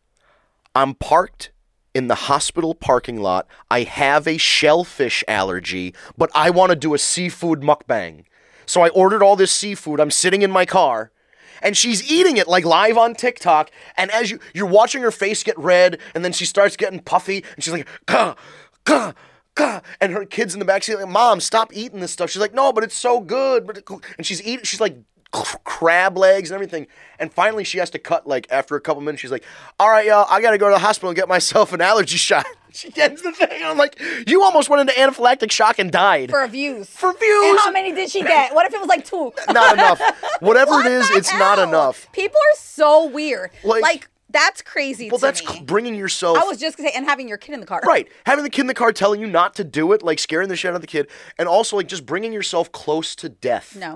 "I'm parked in the hospital parking lot. I have a shellfish allergy, but I want to do a seafood mukbang. So I ordered all this seafood. I'm sitting in my car, and she's eating it like live on TikTok. And as you you're watching her face get red, and then she starts getting puffy, and she's like, gah, gah, gah. And her kids in the backseat like, Mom, stop eating this stuff. She's like, no, but it's so good. But it, and she's eating. She's like crab legs and everything. And finally she has to cut, like, after a couple minutes, she's like, all right, y'all, I gotta go to the hospital and get myself an allergy shot. She ends the thing. I'm like, you almost went into anaphylactic shock and died. For views. For views. And how many did she get? What if it was like two? Not enough. Whatever What it is, the it's not hell? enough. People are so weird. Like- Like, that's crazy Well, to that's me. bringing yourself... I was just gonna say, and having your kid in the car. Right. Having the kid in the car telling you not to do it, like scaring the shit out of the kid, and also like just bringing yourself close to death. No.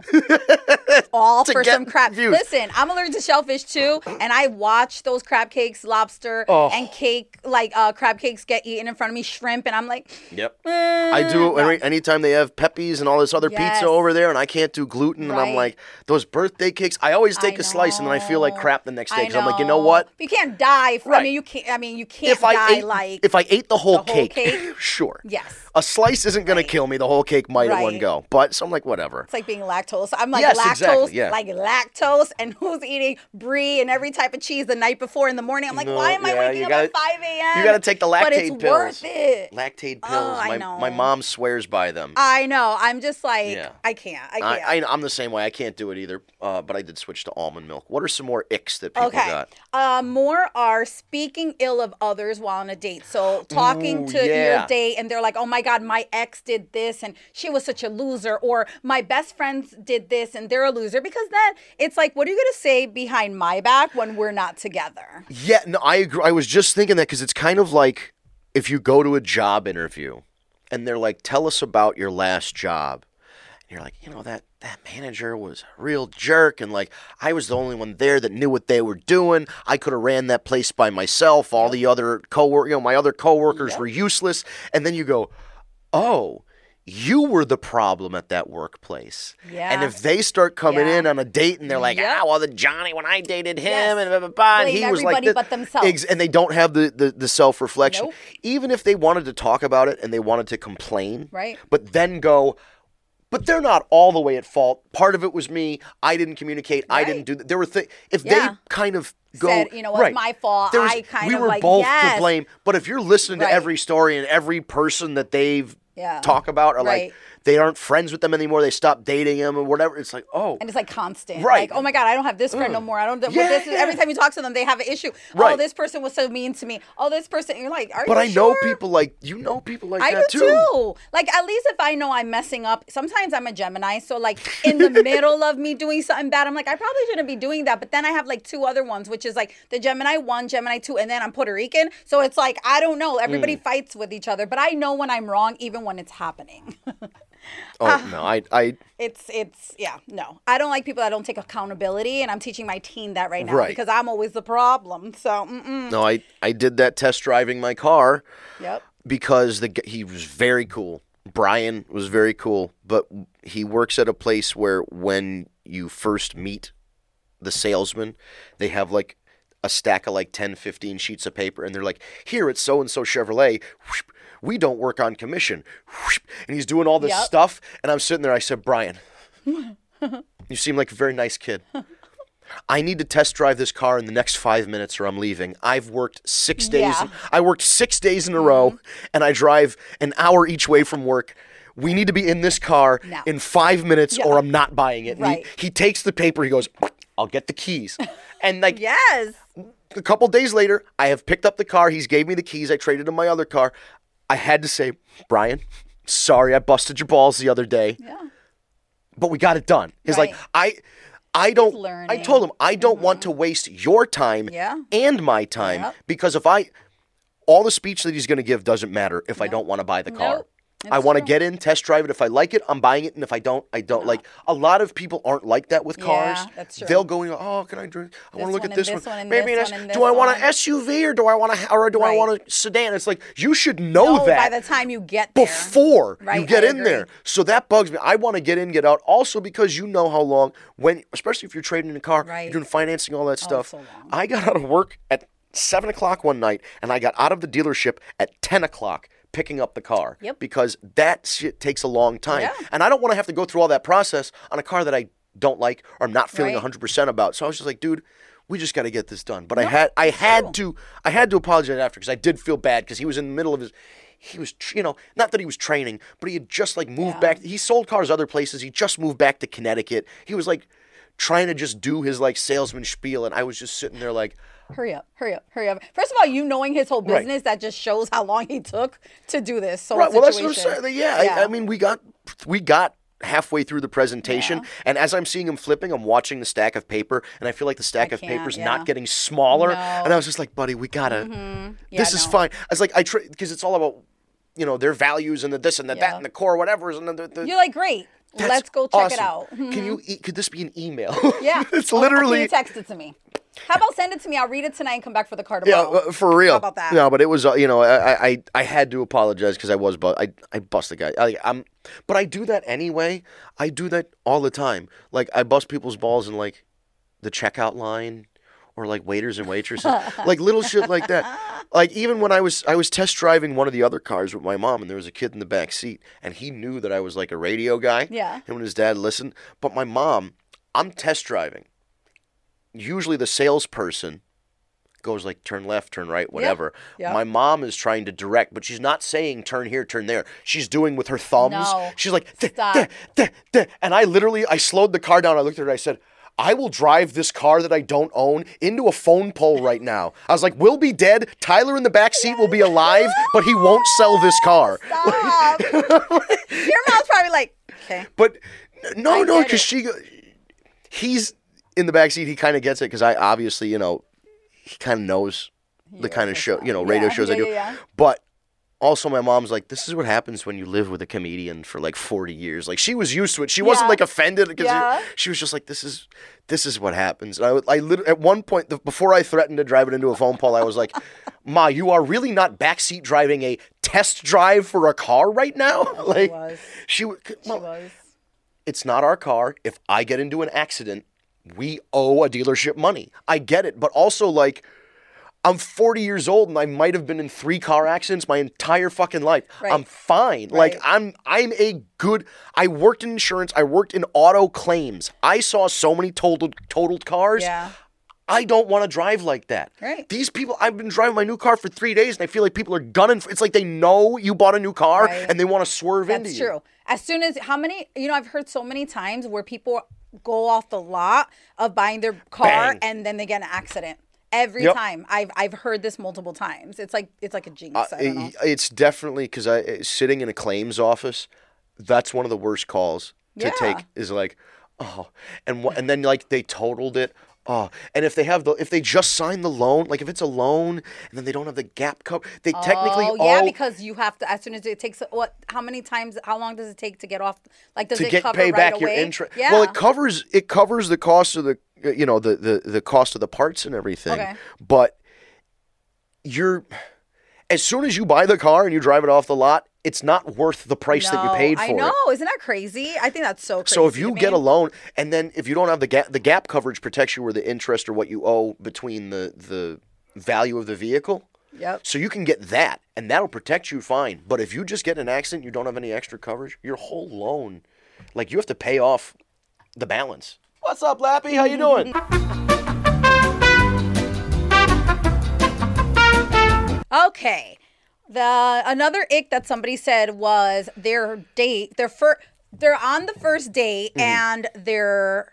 All To for get some crab. views. Listen, I'm allergic to shellfish too, and I watch those crab cakes, lobster, Oh. and cake, like uh, crab cakes get eaten in front of me, shrimp, and I'm like, Yep. eh, I do it no. every, anytime they have Pepe's and all this other Yes. pizza over there, and I can't do gluten, and I'm Right. like, those birthday cakes, I always take I a slice, and then I feel like know. crap the next day, I because I'm like, you know what? You can't die. I Right. mean, you can't. I mean, you can't If I die ate, like. if I ate the whole, the whole cake, cake? sure. Yes. A slice isn't going Right. to kill me. The whole cake might at one Right. go. But so I'm like, whatever. It's like being lactose. I'm like Yes, lactose, exactly, yeah. like lactose, and who's eating brie and every type of cheese the night before in the morning? I'm like, No, why am I yeah, waking you up gotta- at five a.m.? You got to take the But lactate it's pills. worth it. Lactate pills. Oh, I my, know. my mom swears by them. I know. I'm just like, Yeah. I can't. I I, can't. I, I'm the same way. I can't do it either. Uh, but I did switch to almond milk. What are some more icks that people Okay. got? Uh, more are speaking ill of others while on a date. So talking Ooh, to yeah. your date and they're like, oh my God, my ex did this and she was such a loser. Or my best friends did this and they're a loser. Because then it's like, what are you going to say behind my back when we're not together? Yeah, no, I agree. I was just thinking that because it's kind of like if you go to a job interview and they're like, tell us about your last job. And you're like, you know, that, that manager was a real jerk. And like, I was the only one there that knew what they were doing. I could have ran that place by myself. All the other coworkers, you know, my other coworkers Yep. were useless. And then you go, oh, you were the problem at that workplace. Yeah. And if they start coming Yeah. in on a date and they're like, Yep. ah, well, the Johnny, when I dated him, Yes. and blah, blah, blah, and Blame he was like, everybody this- but themselves. Ex- and they don't have the, the, the self-reflection. Nope. Even if they wanted to talk about it and they wanted to complain, Right. but then go, but they're not all the way at fault. Part of it was me. I didn't communicate. I Right. didn't do that. There were things, if Yeah. they kind of go, Said, you know what, right, my fault. there was- I kind we of were like, both yes. to blame. But if you're listening Right. to every story and every person that they've Yeah. talk about are Right. like, they aren't friends with them anymore. They stopped dating him or whatever. It's like, oh. And it's like constant. Right. Like, oh my God, I don't have this friend no more. I don't, Yeah, this is, yeah. every time you talk to them, they have an issue. Right. Oh, this person was so mean to me. Oh, this person, and you're like, are But you I sure? know people like, you know people like I that do too. too. Like, at least if I know I'm messing up, sometimes I'm a Gemini. So, like, in the middle of me doing something bad, I'm like, I probably shouldn't be doing that. But then I have like two other ones, which is like the Gemini one, Gemini two, and then I'm Puerto Rican. So it's like, I don't know. Everybody Mm. fights with each other. But I know when I'm wrong, even when it's happening. Oh, no, I, I, It's, it's, yeah, no. I don't like people that don't take accountability. And I'm teaching my teen that right now Right. because I'm always the problem. So, mm-mm. no, I, I did that test driving my car. Yep. Because the g- he was very cool. Brian was very cool, but he works at a place where when you first meet the salesman, they have like a stack of like ten, fifteen sheets of paper, and they're like, here at so-and-so Chevrolet, whoosh, we don't work on commission. Whoosh, and he's doing all this Yep. stuff, and I'm sitting there, I said, Brian, you seem like a very nice kid. I need to test drive this car in the next five minutes or I'm leaving. I've worked six days. Yeah. I worked six days in a row and I drive an hour each way from work. We need to be in this car Now. in five minutes Yeah. or I'm not buying it. And Right. he, he takes the paper. He goes, I'll get the keys. And like Yes. a couple days later, I have picked up the car. He's gave me the keys. I traded him my other car. I had to say, Brian, sorry I busted your balls the other day, Yeah. but we got it done. He's Right. like, I... I don't. I learning. told him I don't want to waste your time Yeah. and my time Yep. because if I, all the speech that he's going to give doesn't matter if I don't want to buy the car. Nope. I It's want to true. get in, test drive it. If I like it, I'm buying it, and if I don't, I don't. Like a lot of people aren't like that with cars. Yeah, that's true. They'll go, oh, can I drink? I want to This look one at and this this one. one and Maybe this an one and S- do this I want one. an S U V or do I want a or do I Right. want a sedan? It's like you should know No, that by the time you get there. before you Right, get I in agree. there. So that bugs me. I want to get in, get out. Also because you know how long when, especially if you're trading in a car, Right. you're doing financing, all that stuff. so long. I got out of work at seven o'clock one night, and I got out of the dealership at ten o'clock. Picking up the car Yep. because that shit takes a long time, Yeah. and I don't want to have to go through all that process on a car that I don't like or I'm not feeling Right. one hundred percent about. So I was just like, dude, we just got to get this done. But I had I had to I had to apologize after because I did feel bad because he was in the middle of his. He was, tr- you know, not that he was training, but he had just like moved Yeah. back. He sold cars other places. He just moved back to Connecticut. He was like trying to just do his like salesman spiel, and I was just sitting there like, Hurry up, hurry up, hurry up. First of all, you knowing his whole Right. business, that just shows how long he took to do this. So right. Well, that's what I'm saying. Yeah, Yeah. I, I mean, we got we got halfway through the presentation, Yeah. and as I'm seeing him flipping, I'm watching the stack of paper, and I feel like the stack I of can't, paper's yeah. not getting smaller, No. and I was just like, buddy, we gotta. Yeah, this is no. fine. I was like, I because it's all about, you know, their values and the this and the that Yeah. and the core whatever, and the, the, the You're like, great. that's Let's go check it awesome. out. Can you? E- could this be an email? Yeah. it's Oh, literally. Can you text it to me? How about send it to me? I'll read it tonight and come back for the car Yeah, tomorrow. uh, for real. How about that? No, but it was, uh, you know, I, I, I had to apologize because I was, bu- I, I bust the guy. I, I'm, but I do that anyway. I do that all the time. Like I bust people's balls in like the checkout line, or like waiters and waitresses, like little shit like that. Like even when I was, I was test driving one of the other cars with my mom, and there was a kid in the back seat, and he knew that I was like a radio guy. Yeah. Him and his dad listened, but my mom, I'm test driving. Usually the salesperson goes like turn left, turn right, whatever. Yeah. My mom is trying to direct, but she's not saying turn here, turn there. She's doing with her thumbs. No. She's like, "Duh, Stop. duh, duh, duh." And I literally, I slowed the car down. I looked at her. I said, I will drive this car that I don't own into a phone pole right now. I was like, we'll be dead. Tyler in the back seat will be alive, but he won't sell this car. Stop. Your mom's probably like, okay. But no, I no, get because it. she, go- he's in the back seat. He kind of gets it because I obviously, you know, he kind of knows the kind of knows show, what's you know, up. radio Yeah, shows I yeah, do. yeah, yeah. But also, my mom's like, this is what happens when you live with a comedian for like forty years. Like she was used to it. She wasn't Yeah. like offended because Yeah. she was just like, this is, this is what happens. And I, would- I literally, at one point, the, before I threatened to drive it into a phone pole, I was like, Ma, you are really not backseat driving a test drive for a car right now. like was. she, w- She Mom, was. it's not our car. If I get into an accident, we owe a dealership money. I get it. But also, like, I'm forty years old and I might have been in three car accidents my entire fucking life. Right. I'm fine. Like, Right. I'm I'm a good, I worked in insurance. I worked in auto claims. I saw so many totaled, totaled cars. Yeah. I don't want to drive like that. Right. These people, I've been driving my new car for three days, and I feel like people are gunning. For, it's like they know you bought a new car, Right. and they want to swerve That's into you. That's true. As soon as, how many, you know, I've heard so many times where people go off the lot of buying their car, Bang. and then they get in an accident. Every Yep. time. I've I've heard this multiple times. It's like it's like a jinx. Uh, I don't know. it- it's definitely, because I sitting in a claims office, that's one of the worst calls to Yeah. take, is like, oh, and wh- and then like they totaled it. Oh, and if they have the, if they just signed the loan, like if it's a loan and then they don't have the gap cover, they technically Oh yeah, owe because you have to, as soon as it takes, what? How many times? How long does it take to get off? Like, does to it get cover pay right back your away? interest. Yeah. Well, it covers it covers the cost of the, uh, you know, the the the cost of the parts and everything. Okay. But you're, as soon as you buy the car and you drive it off the lot, it's not worth the price that you No, paid for I it. know. Isn't that crazy? I think that's so crazy. So if to you me. get a loan, and then if you don't have the gap, the gap coverage protects you where the interest or what you owe between the the value of the vehicle. Yep. So you can get that, and that'll protect you fine. But if you just get in an accident, you don't have any extra coverage, your whole loan, like you have to pay off the balance. What's up, Lappy? How you doing? Okay. The another ick that somebody said was their date, their first, they're on the first date, Mm-hmm. and their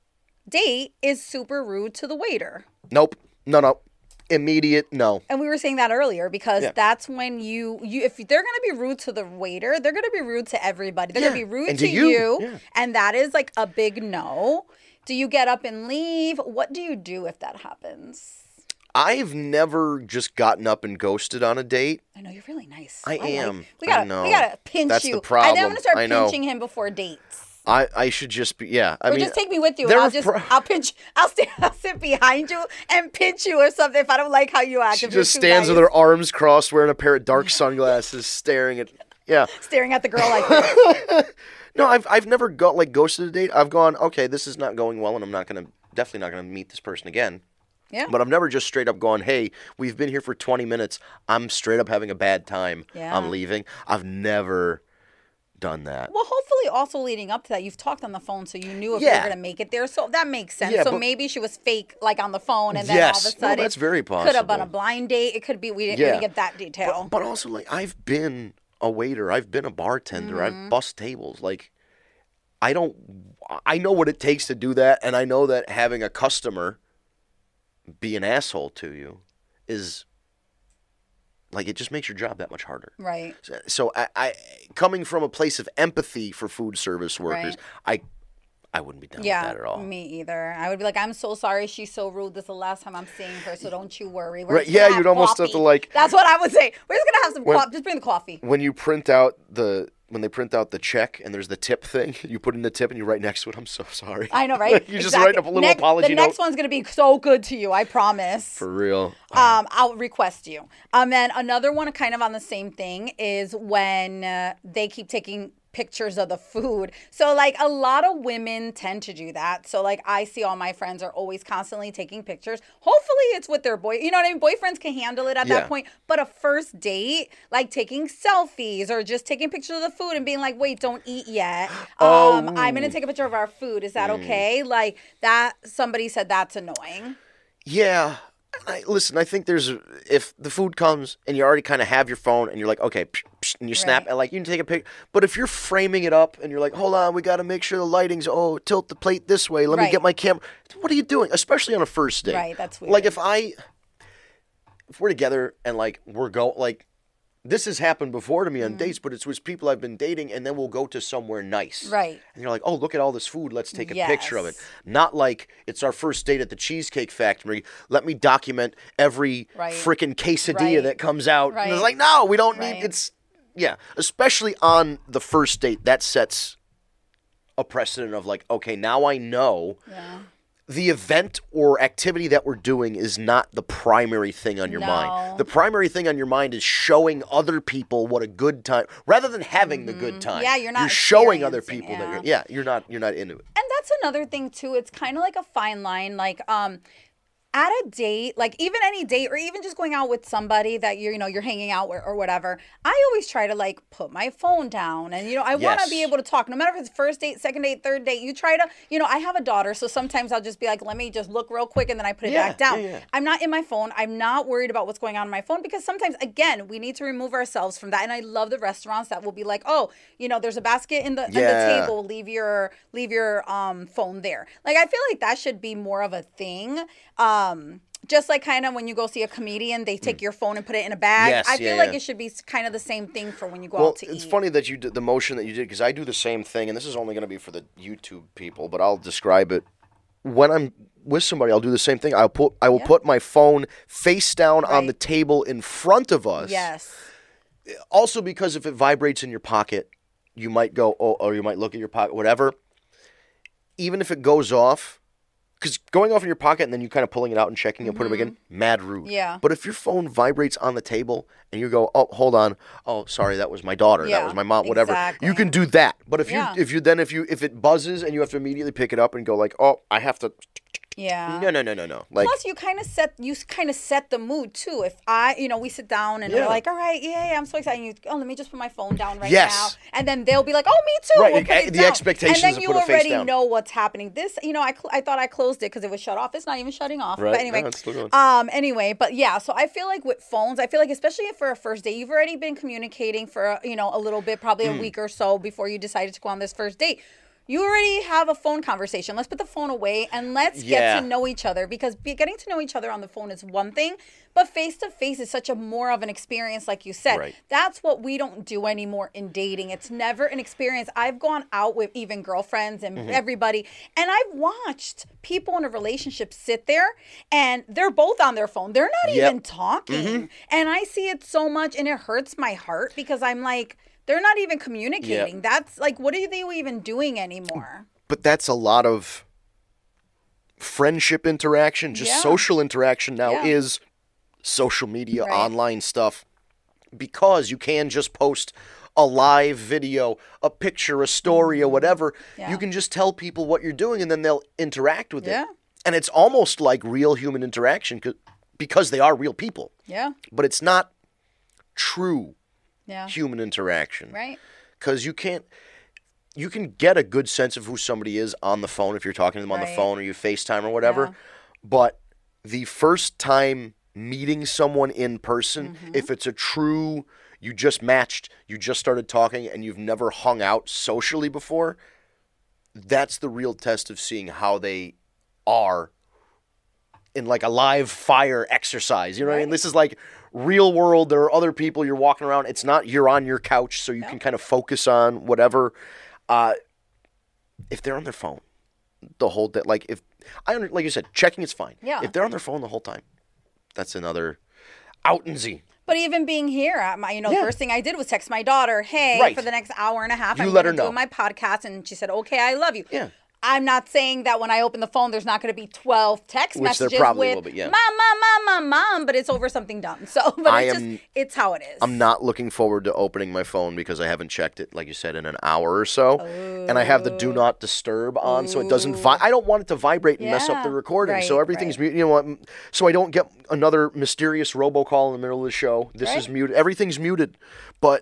date is super rude to the waiter. Nope. No, no. Immediate no. And we were saying that earlier because Yeah. that's when you you if they're gonna be rude to the waiter, they're gonna be rude to everybody. They're Yeah. gonna be rude And to to you. you, Yeah. and that is like a big no. Do you get up and leave? What do you do if that happens? I've never just gotten up and ghosted on a date. I know you're really nice. I like- am. we I gotta know. we gotta pinch That's you. the I think I'm problem. gonna start I know. pinching him before dates. I, I should just be, yeah. I Or mean, just take me with you, and there I'll are just pro- I'll pinch. I'll stay. I'll sit behind you and pinch you or something if I don't like how you act. She if you're just too stands nice. with her arms crossed, wearing a pair of dark sunglasses, staring at. Yeah. staring at the girl like this. No, I've I've never got like ghosted a date. I've gone, okay, this is not going well, and I'm not gonna definitely not gonna meet this person again. Yeah. But I've never just straight up gone, hey, we've been here for twenty minutes. I'm straight up having a bad time. Yeah. I'm leaving. I've never done that. Well, hopefully, also leading up to that, you've talked on the phone, so you knew if you Yeah. were going to make it there. So that makes sense. Yeah, so but- maybe she was fake, like on the phone, and then Yes. all of a No, sudden, that's very Could have been possible. a blind date. It could be we didn't Yeah. really get that detail. But, but also, like, I've been a waiter. I've been a bartender. Mm-hmm. I've bussed tables. Like, I don't. I know what it takes to do that, and I know that having a customer be an asshole to you is like it just makes your job that much harder. Right. So, so I, I, coming from a place of empathy for food service workers, I, I wouldn't be down Yeah, with that at all. me either. I would be like, I'm so sorry. She's so rude. This is the last time I'm seeing her, so don't you worry. We're Right, just gonna yeah, have you'd almost have to, coffee. like- That's what I would say. We're just gonna have some When- coffee. Just bring the coffee. When you print out the when they print out the check and there's the tip thing, you put in the tip and you write next to it. I'm so sorry. I know, right? you just Exactly. write up a little Next- apology The note. next one's gonna be so good to you. I promise. For real. Um, I'll request you. Um, and another one, kind of on the same thing, is when uh, they keep taking pictures of the food. So like a lot of women tend to do that. So like I see all my friends are always constantly taking pictures. Hopefully it's with their boy. You know what I mean? Boyfriends can handle it at Yeah. that point. But a first date, like taking selfies or just taking pictures of the food and being like, wait, don't eat yet. Oh. Um, I'm gonna take a picture of our food. Is that okay? Like that. Somebody said that's annoying. Yeah. I, listen, I think there's if the food comes and you already kind of have your phone and you're like, okay, psh, psh, and you snap Right. and like you can take a pic. But if you're framing it up and you're like, hold on, we got to make sure the lighting's oh, tilt the plate this way. Let me Right. get my camera. What are you doing? Especially on a first date. Right, that's Like weird. if I, if we're together and like we're go like. This has happened before to me on dates, but it's with people I've been dating, and then we'll go to somewhere nice. Right. And you're like, oh, look at all this food. Let's take a picture of it. Yes. Not like it's our first date at the Cheesecake Factory. Let me document every Right. freaking quesadilla Right. that comes out. And it's Right. like, no, we don't Right. need it's yeah. Especially on the first date, that sets a precedent of like, okay, now I know Yeah. the event or activity that we're doing is not the primary thing on your No. mind. The primary thing on your mind is showing other people what a good time, rather than having the good time. Mm-hmm. Yeah, you're not You're showing other experiencing people it, that you're. Yeah, you're not. You're not into it. And that's another thing too. It's kind of like a fine line. Like, um, at a date, like even any date or even just going out with somebody that you're, you know, you're hanging out with or whatever, I always try to like put my phone down and, you know, I want Yes. to be able to talk no matter if it's first date, second date, third date. You try to, you know, I have a daughter. So sometimes I'll just be like, let me just look real quick and then I put it Yeah, back down. yeah, yeah. I'm not in my phone. I'm not worried about what's going on in my phone because sometimes, again, we need to remove ourselves from that. And I love the restaurants that will be like, oh, you know, there's a basket in the, on the Yeah. table. Leave your, leave your um, phone there. Like, I feel like that should be more of a thing. Um, Just like kind of when you go see a comedian, they take your phone and put it in a bag. Yes, I feel yeah, like yeah. it should be kind of the same thing for when you go Well, out to it's eat. funny that you did the motion that you did because I do the same thing, and this is only going to be for the YouTube people, but I'll describe it. When I'm with somebody, I'll do the same thing. I'll put I will Yeah. put my phone face down on Right. the table in front of us. Yes. Also, because if it vibrates in your pocket, you might go, oh, or you might look at your pocket, whatever. Even if it goes off. Because going off in your pocket and then you kind of pulling it out and checking and putting it again, mad rude. Mm-hmm. Yeah. But if your phone vibrates on the table and you go, oh, hold on, oh, sorry, that was my daughter, that Yeah, was my mom, whatever. exactly. You can do that. But if Yeah. you, if you then, if you, if it buzzes and you have to immediately pick it up and go like, oh, I have to, Yeah. no, no, no, no, no. Like, Plus, you kind of set you kind of set the mood too. If I, you know, we sit down and Yeah. they're like, "All right, yeah, yeah, I'm so excited." And you, oh, let me just put my phone down right Yes. now, and then they'll be like, "Oh, me too." Right, We'll put eh, it the down. expectation and is then to you put it face already down. know what's happening. This, you know, I cl- I thought I closed it because it was shut off. It's not even shutting off. Right. But anyway, No, it's still going. um, anyway, but yeah. So I feel like with phones, I feel like especially for a first date, you've already been communicating for you know a little bit, probably a Mm. week or so before you decided to go on this first date. You already have a phone conversation. Let's put the phone away and let's Yeah. get to know each other because be, getting to know each other on the phone is one thing, but face to face is such a more of an experience, like you said. Right. That's what we don't do anymore in dating. It's never an experience. I've gone out with even girlfriends and Mm-hmm. everybody, and I've watched people in a relationship sit there and they're both on their phone. They're not Yep. Mm-hmm. even talking. And I see it so much and it hurts my heart because I'm like, they're not even communicating. That's like, what are they even doing anymore? but that's a lot of friendship interaction, just Yeah. social interaction now Yeah. is social media, Right. online stuff, because you can just post a live video, a picture, a story, or whatever. Mm-hmm. Yeah. You can just tell people what you're doing and then they'll interact with Yeah. it. And it's almost like real human interaction 'cause- because they are real people, Yeah. but it's not true Yeah. human interaction. Right. Because you can't, you can get a good sense of who somebody is on the phone if you're talking to them on the Right. phone or you FaceTime or whatever. Yeah. But the first time meeting someone in person, Mm-hmm. if it's a true, you just matched, you just started talking, and you've never hung out socially before, that's the real test of seeing how they are in like a live fire exercise. You know what I mean? Right. This is like real world. There are other people you're walking around. It's not you're on your couch, so you can kind of focus on whatever. Uh, if they're on their phone the whole day, like if I under, like you said, checking is fine. Yeah. If they're on their phone the whole time, that's another out and Z. But even being here, at my, you know, Yeah. first thing I did was text my daughter, "Hey, Right. for the next hour and a half, You I'm let gonna her know. do my podcast," and she said, "Okay, I love you." Yeah. I'm not saying that when I open the phone, there's not going to be twelve text Which there messages probably with will be, yeah. "mom, mom, mom, mom, mom," but it's over something dumb. So, but I it's am- just, it's how it is. I'm not looking forward to opening my phone because I haven't checked it, like you said, in an hour or so. And I have the do not disturb on, so it doesn't. Vi- I don't want it to vibrate and mess up the Yeah. recording. so Right, everything's right. muted. You know what? So I don't get another mysterious robocall in the middle of the show. This is Right. muted. Everything's muted. But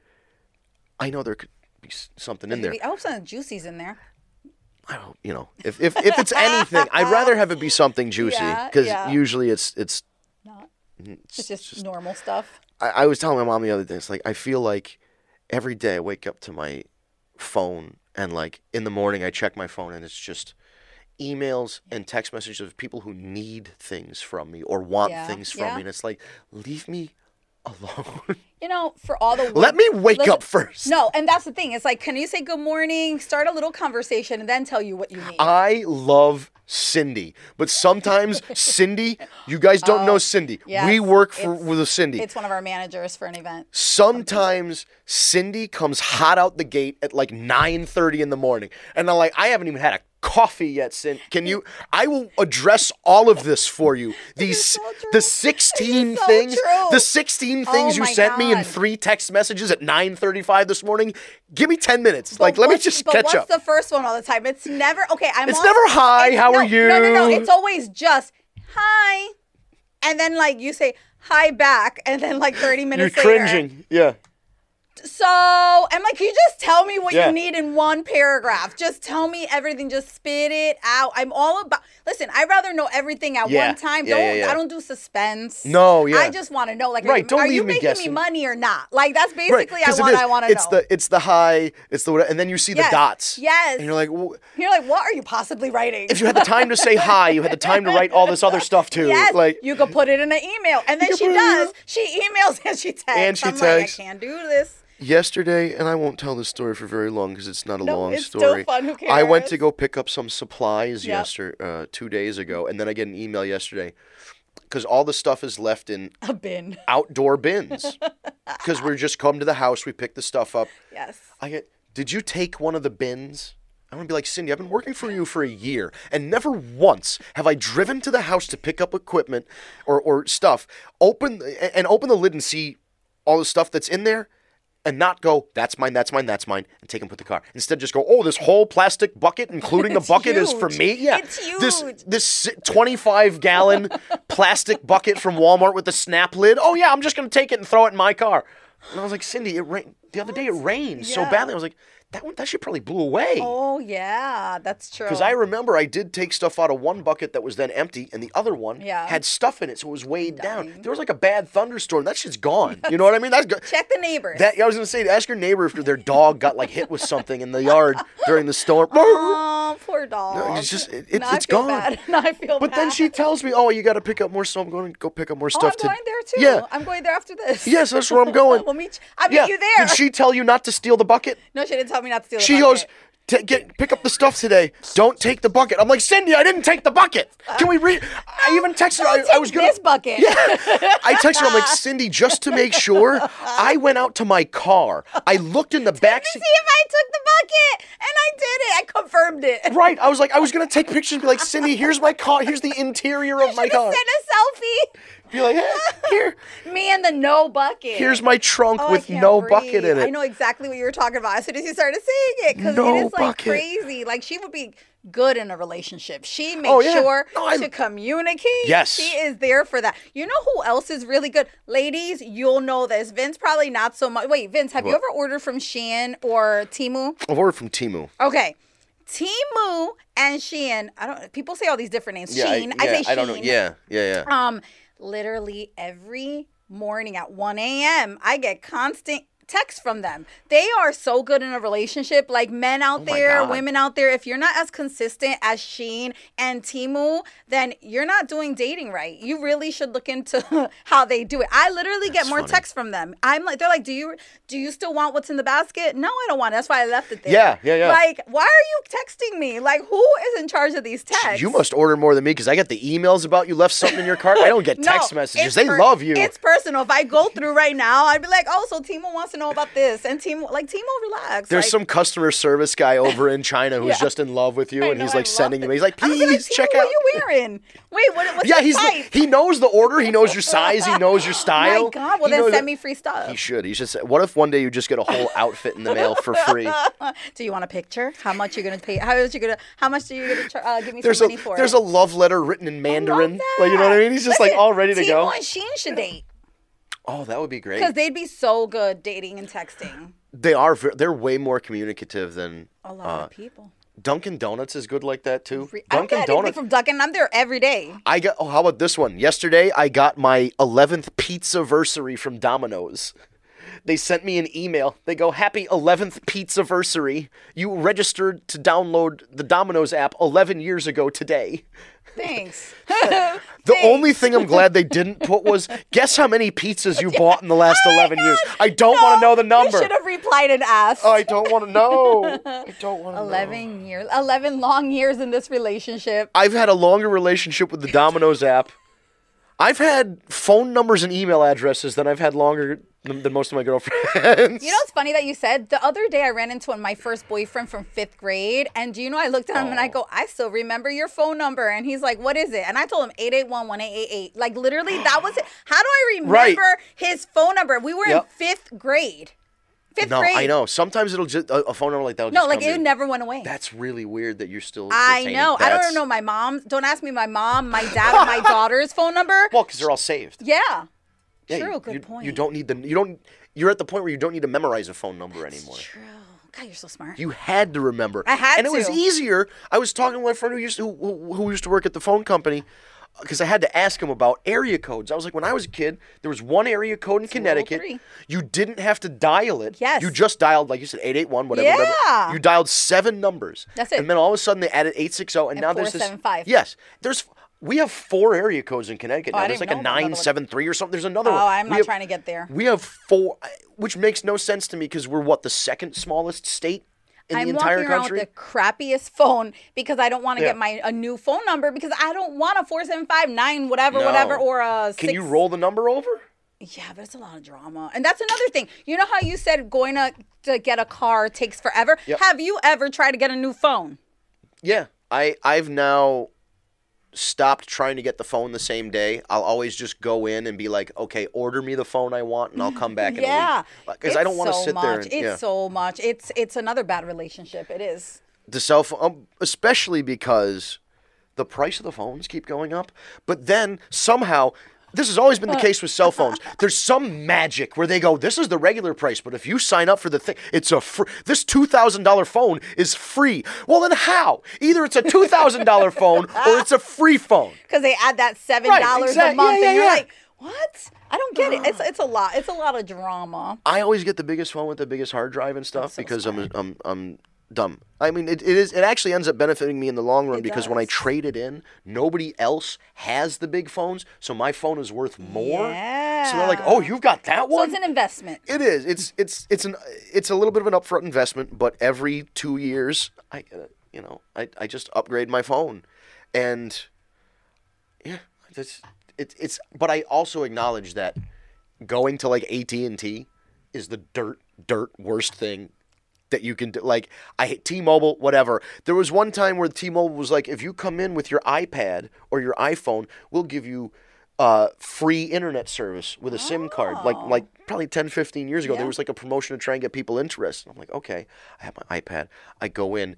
I know there could be s- something in there. I hope something juicy's in there. I don't, you know, if if, if it's anything, I'd rather have it be something juicy Yeah, because yeah. usually it's it's. Not. It's just, normal stuff. I, I was telling my mom the other day, it's like I feel like every day I wake up to my phone and like in the morning I check my phone and it's just emails and text messages of people who need things from me or want Yeah, things from yeah. me, and it's like leave me alone. You know, for all the Let me wake listen- up first. No, and that's the thing. It's like, can you say good morning, start a little conversation, and then tell you what you need? I love Cindy, but sometimes Cindy, you guys don't know Cindy. yes, we work for it's- with a Cindy. It's one of our managers for an event. Sometimes Cindy comes hot out the gate at like nine thirty in the morning. And I'm like, I haven't even had a coffee yet, Cindy. Can you? I will address all of this for you. These so true. the sixteen It is so things, true. the sixteen things Oh you my sent me in God. three text messages at nine thirty-five this morning. Give me ten minutes. Like, let me What's- just but catch what's up. the first one all the time? It's never okay. I'm. It's on- never, "Hi, it's- how no, are you?" No, no, no. It's always just hi. And then, like, you say hi back. And then, like, thirty minutes You're later. cringing. Yeah. So, I'm like, can you just tell me what Yeah. you need in one paragraph? Just tell me everything. Just spit it out. I'm all about, listen, I'd rather know everything at Yeah. one time. Yeah, don't yeah, yeah. I don't do suspense. No, yeah. I just want to know, like, Right, are you, don't are leave you me making guessing. me money or not? Like, that's basically Right, I 'cause it want is. I want to know. It's the it's the high, it's the and then you see the Yes, dots. yes. And you're like, well, You're like, what are you possibly writing? if you had the time to say hi, you had the time to write all this other stuff too. Yes, Like you could put it in an email. And then You she could put it in does. a- She emails and she texts. And she I'm texts. like, I can't do this. yesterday, and I won't tell this story for very long because it's not a No, long it's still story. fun, who I went cares? to go pick up some supplies Yep. yesterday, uh, two days ago, and then I get an email yesterday because all the stuff is left in A bin. outdoor bins because we're just come to the house, we pick the stuff up. Yes. I get, did you take one of the bins? I'm gonna be like, Cindy, I've been working for you for a year, and never once have I driven to the house to pick up equipment or, or stuff, open and open the lid and see all the stuff that's in there, and not go, that's mine, that's mine, that's mine, and take and put the car. Instead, just go, oh, this whole plastic bucket, including the It's bucket, is for huge. me. Yeah, It's This huge. this twenty-five gallon plastic bucket from Walmart with the snap lid. Oh yeah, I'm just gonna take it and throw it in my car. And I was like, Cindy, it rained the other day. It rained so Yeah. badly. I was like, that one, that shit probably blew away. Oh, yeah. That's true. Because I remember I did take stuff out of one bucket that was then empty, and the other one Yeah. had stuff in it, so it was weighed down. Dying. There was like a bad thunderstorm. That shit's gone. You know what I mean? That's good. Check the neighbors. That I was gonna say, ask your neighbor if their dog got like hit with something in the yard during the storm. Oh, poor dog. No, it's just- it- it- Now I it's feel gone. Bad. Now I feel But bad. then she tells me, "Oh, you got to pick up more stuff. I'm going to go pick up more Oh, stuff." I'm to- going there too. Yeah. I'm going there after this. Yes, that's where I'm going. we'll meet. I meet yeah. you there. Did she tell you not to steal the bucket? No, she didn't tell me not to steal the She bucket. goes, "Ta- get pick up the stuff today. Don't take the bucket." I'm like, Cindy, I didn't take the bucket. Can we read? I even texted her. I, Don't I take was gonna. this bucket. Yeah. I texted her. I'm like, Cindy, just to make sure, I went out to my car. I looked in the back To see seat. if I took the bucket, and I did it. I confirmed it. Right. I was like, I was gonna take pictures and be like, Cindy, here's my car. Here's the interior of my Should've car. sent a selfie. Be like, hey, here, Me and the no bucket. here's my trunk Oh, I with can't no breathe. bucket in it. I know exactly what you were talking about as soon as you started saying it, because No it is like bucket. crazy. Like she would be good in a relationship. She makes Oh, yeah. sure No, I- to communicate. Yes. She is there for that. You know who else is really good? Ladies, you'll know this. Vince probably not so much. Wait, Vince, have you What? ever ordered from Shein or Temu? I've ordered from Temu. Okay. Temu and Shein. I don't people say all these different names. Yeah, Shein. I, I, yeah, say Shein. I don't know. Yeah, yeah, yeah. Um, literally every morning at one a.m. I get constant texts from them. They are so good in a relationship. Like men out Oh my there, God. women out there, if you're not as consistent as Shein and Temu, then you're not doing dating right. You really should look into how they do it. I literally get That's more funny. texts from them. I'm like, they're like, do you do you still want what's in the basket? No, I don't want it. That's why I left it there. Yeah, yeah, yeah. Like, why are you texting me? Like, who is in charge of these texts? You must order more than me because I get the emails about you left something in your cart. I don't get text No, messages. it's They per- love you. It's personal. If I go through right now, I'd be like, oh, so Timo wants to know about this. And Timo, like, Timo, relax. There's like, some customer service guy over in China who's Yeah. just in love with you, I and know, he's I like sending love you. it. He's like, I'm gonna be please Timo, check what out. are you wearing? Wait, what, what's Yeah, your he's type? he knows the order. He knows your size. He knows your style. My God, well, He then knows- send me free stuff. He should. He should say, what if one day you just get a whole outfit in the mail for free? Do you want a picture? How much you gonna pay? How much you gonna? How much do you gonna uh, give me There's some a money for? there's it? a love letter written in I love Mandarin. that. Like, you know what I mean? He's just like Listen, all ready to Timo go. and Shein should date Oh, that would be great. because they'd be so good dating and texting. They are. ver- They're way more communicative than A lot uh, of people. Dunkin' Donuts is good like that too. I don't Dunkin' get anything Donuts. from Dunkin'. I'm there every day. I got. Oh, how about this one? Yesterday, I got my eleventh pizza-versary from Domino's. They sent me an email. They go, "Happy eleventh pizza-versary. You registered to download the Domino's app eleven years ago today." Thanks. The only thing I'm glad they didn't put was, guess how many pizzas you bought in the last Oh my eleven years. God. I don't No, want to know the number. You should have replied and asked. I don't want to know. I don't want to know. eleven years. eleven long years in this relationship. I've had a longer relationship with the Domino's app. I've had phone numbers and email addresses than I've had longer than, than most of my girlfriends. You know what's funny that you said? The other day I ran into my first boyfriend from fifth grade. And do you know, I looked at him and I go, I still remember your phone number. And he's like, what is it? And I told him eight eight one, one eight eight eight. Like literally that was it. How do I remember Right. his phone number? We were Yep. in fifth grade. Fifth no, grade. I know. Sometimes it'll just a, a phone number like that. No, just like come it in. never went away. That's really weird that you're still. I retaining- know. I That's- don't know my mom. Don't ask me my mom, my dad, or my daughter's phone number. Well, because they're all saved. Yeah. Yeah, True. you, Good you, point. You don't need the. You don't. You're at the point where you don't need to memorize a phone number anymore. True. God, you're so smart. You had to remember. I had and it was to. easier. I was talking to my friend who used to, who, who used to work at the phone company, because I had to ask him about area codes. I was like, when I was a kid, there was one area code in Connecticut. three. You didn't have to dial it. Yes. You just dialed, like you said, eight eight one, whatever. Yeah. whatever. You dialed seven numbers. That's it. And then all of a sudden they added eight six zero, and, And now there's this. four seven five. Yes. There's. We have four area codes in Connecticut Oh, now. I There's like didn't a know about another nine seven three or something. There's another Oh, one. I'm We not have- trying to get there. We have four, which makes no sense to me because we're what, the second smallest state in I'm the entire walking around country? with the crappiest phone because I don't want to Yeah. get my a new phone number because I don't want a four seven five nine whatever No. whatever or a. Can six... you roll the number over? Yeah, but it's a lot of drama, and that's another thing. You know how you said going to to get a car takes forever? Yep. Have you ever tried to get a new phone? Yeah, I I've now stopped trying to get the phone the same day. I'll always just go in and be like, okay, order me the phone I want, and I'll come back in Yeah, a week. Because I don't want to so sit much. there. And, It's yeah. so much. It's it's another bad relationship. It is. The cell phone, um, especially because the price of the phones keep going up. But then somehow, this has always been the case with cell phones. There's some magic where they go, this is the regular price, but if you sign up for the thing, it's a free, this two thousand dollars phone is free. Well, then how? Either it's a two thousand dollars phone or it's a free phone. Because they add that seven Right, dollars exact- a month, yeah, yeah, and you're yeah. like, what? I don't get it. It's it's a lot. It's a lot of drama. I always get the biggest phone with the biggest hard drive and stuff so because I'm, I'm I'm dumb. I mean, it, it is it actually ends up benefiting me in the long run It because when I does. trade it in, nobody else has the big phones, so my phone is worth more. So they're like, "Oh, you've got that So one?" it's an investment. It is. It's it's it's an it's a little bit of an upfront investment, but every two years, I uh, you know I, I just upgrade my phone, and yeah, it's it, it's. But I also acknowledge that going to like A T and T is the dirt dirt worst thing that you can do. Like I hate T-Mobile, whatever. There was one time where T-Mobile was like, if you come in with your iPad or your iPhone, we'll give you uh, free internet service with a SIM card. Like like probably ten, fifteen years ago, Yeah. there was like a promotion to try and get people interested. I'm like, okay, I have my iPad. I go in.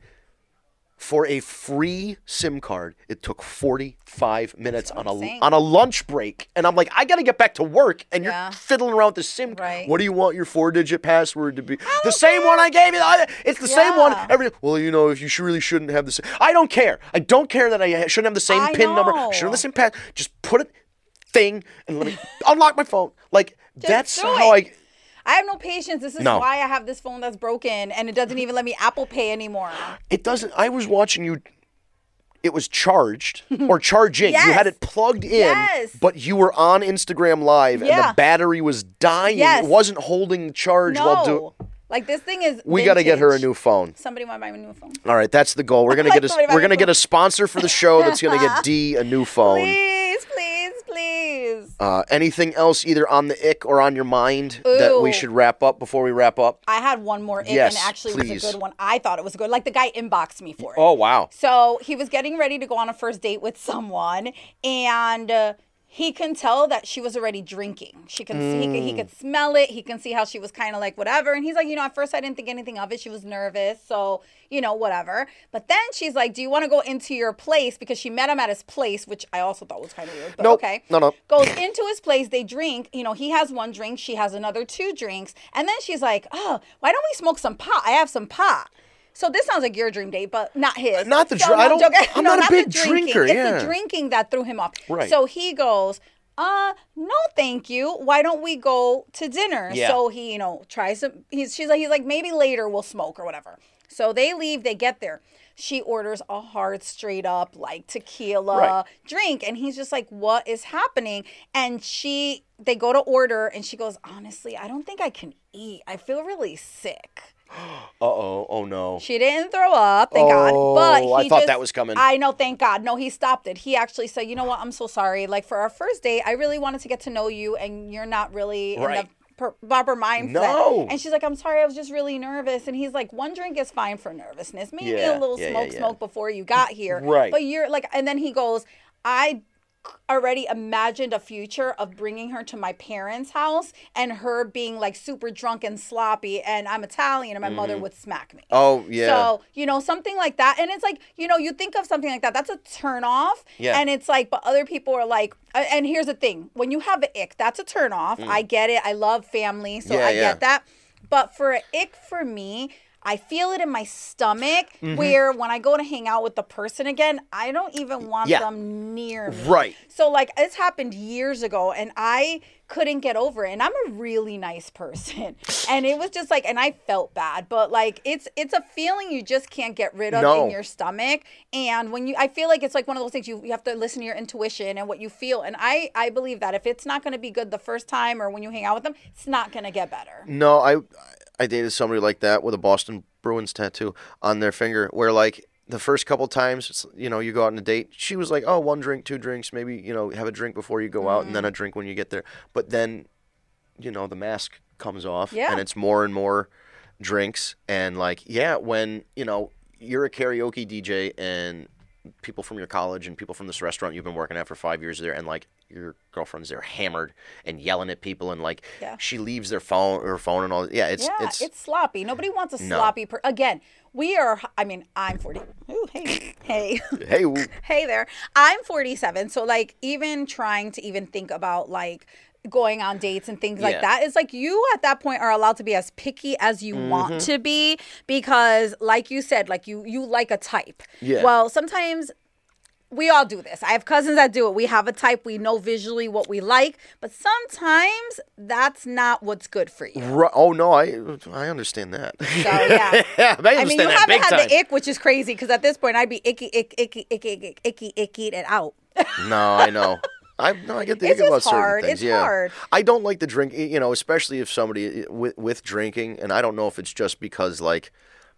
For a free SIM card, it took forty-five minutes on what a I'm saying. on a lunch break, and I'm like, I gotta get back to work, and Yeah. you're fiddling around with the SIM. Right. What do you want your four-digit password to be? The same one I gave you. I- It's the same one. Yeah. Every well, you know, if you should, really shouldn't have the same. I don't care. I don't care that I shouldn't have the same I PIN number. know. Shouldn't have the same pass. Just put it thing and let me unlock my phone. Like that's do how it. I. I have no patience. This is No. why I have this phone that's broken, and it doesn't even let me Apple Pay anymore. It doesn't. I was watching you. It was charged or charging. You had Yes. it plugged in, Yes. but you were on Instagram Live and Yeah. the battery was dying. Yes. It wasn't holding the charge while doing. No, like this thing is. We got to get her a vintage. new phone. Somebody want to buy me a new phone? All right, that's the goal. We're gonna Like get a somebody buy we're me a gonna get phone. a sponsor for the show that's gonna get D a new phone. Please, please, please. Uh, anything else either on the ick or on your mind that we Ooh. should wrap up before we wrap up? I had one more ick, Yes, and actually it please. was a good one. I thought it was good. Like the guy inboxed me for it. Oh wow. So he was getting ready to go on a first date with someone, and uh, he can tell that she was already drinking. She can see, he, could, he could smell it. He can see how she was kind of like whatever. And he's like, you know, at first I didn't think anything of it. She was nervous, so you know, whatever. But then she's like, do you want to go into your place? Because she met him at his place, which I also thought was kind of weird. But Nope. okay. No, no. Goes into his place. They drink. You know, he has one drink. She has another two drinks. And then she's like, oh, why don't we smoke some pot? I have some pot. So this sounds like your dream date, but not his. Not the so, dr- I no, don't- joking. I'm No, not a the big drinking. drinker, It's yeah. the drinking that threw him off. Right. So he goes, uh, no, thank you. Why don't we go to dinner? Yeah. So he, you know, tries to. He's she's like he's like maybe later we'll smoke or whatever. So they leave. They get there. She orders a hard, straight up like tequila Right. drink, and he's just like, "What is happening?" And she, they go to order, and she goes, "Honestly, I don't think I can eat. I feel really sick." Uh oh. Oh no. She didn't throw up, thank Oh, God. But I he thought just- that was coming. I know, thank God. No, he stopped it. He actually said, "You know what? I'm so sorry. Like for our first date, I really wanted to get to know you, and you're not really in Right. the per- proper mindset." No. And she's like, "I'm sorry. I was just really nervous." And he's like, "One drink is fine for nervousness. Maybe Yeah, a little yeah, yeah, smoke, yeah. smoke before you got here. Right. But you're like," and then he goes, "I." already imagined a future of bringing her to my parents' house and her being like super drunk and sloppy, and I'm Italian and my mm-hmm. mother would smack me. Oh, yeah. So, you know, something like that. And it's like, you know, you think of something like that, that's a turn off. Yeah. And it's like, but other people are like, and here's the thing, when you have an ick, that's a turn off. Mm. I get it. I love family, so yeah, I yeah. get that. But for an ick for me, I feel it in my stomach mm-hmm. where when I go to hang out with the person again, I don't even want yeah. them near me. Right. So, like, this happened years ago, and I couldn't get over it. And I'm a really nice person. And it was just like, and I felt bad. But, like, it's it's a feeling you just can't get rid of no. in your stomach. And when you, I feel like it's like one of those things you, you have to listen to your intuition and what you feel. And I, I believe that if it's not going to be good the first time or when you hang out with them, it's not going to get better. No, I... I dated somebody like that with a Boston Bruins tattoo on their finger where, like, the first couple times, you know, you go out on a date, she was like, oh, one drink, two drinks, maybe, you know, have a drink before you go out mm. and then a drink when you get there. But then, you know, the mask comes off yeah. and it's more and more drinks. And, like, yeah, when, you know, you're a karaoke D J and people from your college and people from this restaurant you've been working at for five years there and, like, your girlfriend's there hammered and yelling at people and like yeah. she leaves their phone her phone and all yeah it's yeah, it's it's sloppy. Nobody wants a no. sloppy per- again we are I mean I'm forty. Ooh, hey hey hey hey there I'm forty-seven, so like even trying to even think about like going on dates and things like yeah. that, it's like you at that point are allowed to be as picky as you mm-hmm. want to be because like you said, like you you like a type. Yeah. Well, sometimes we all do this. I have cousins that do it. We have a type. We know visually what we like, but sometimes that's not what's good for you. Right. Oh no, I I understand that. So yeah, yeah, I, understand I mean, you that haven't big had time. the ick, which is crazy because at this point I'd be icky, icky, icky, icky, icky, icky, icky, it out. No, I know. I no, I get the it's ick about just hard. certain things. It's yeah. hard. I don't like the drink, you know, especially if somebody with with drinking, and I don't know if it's just because like.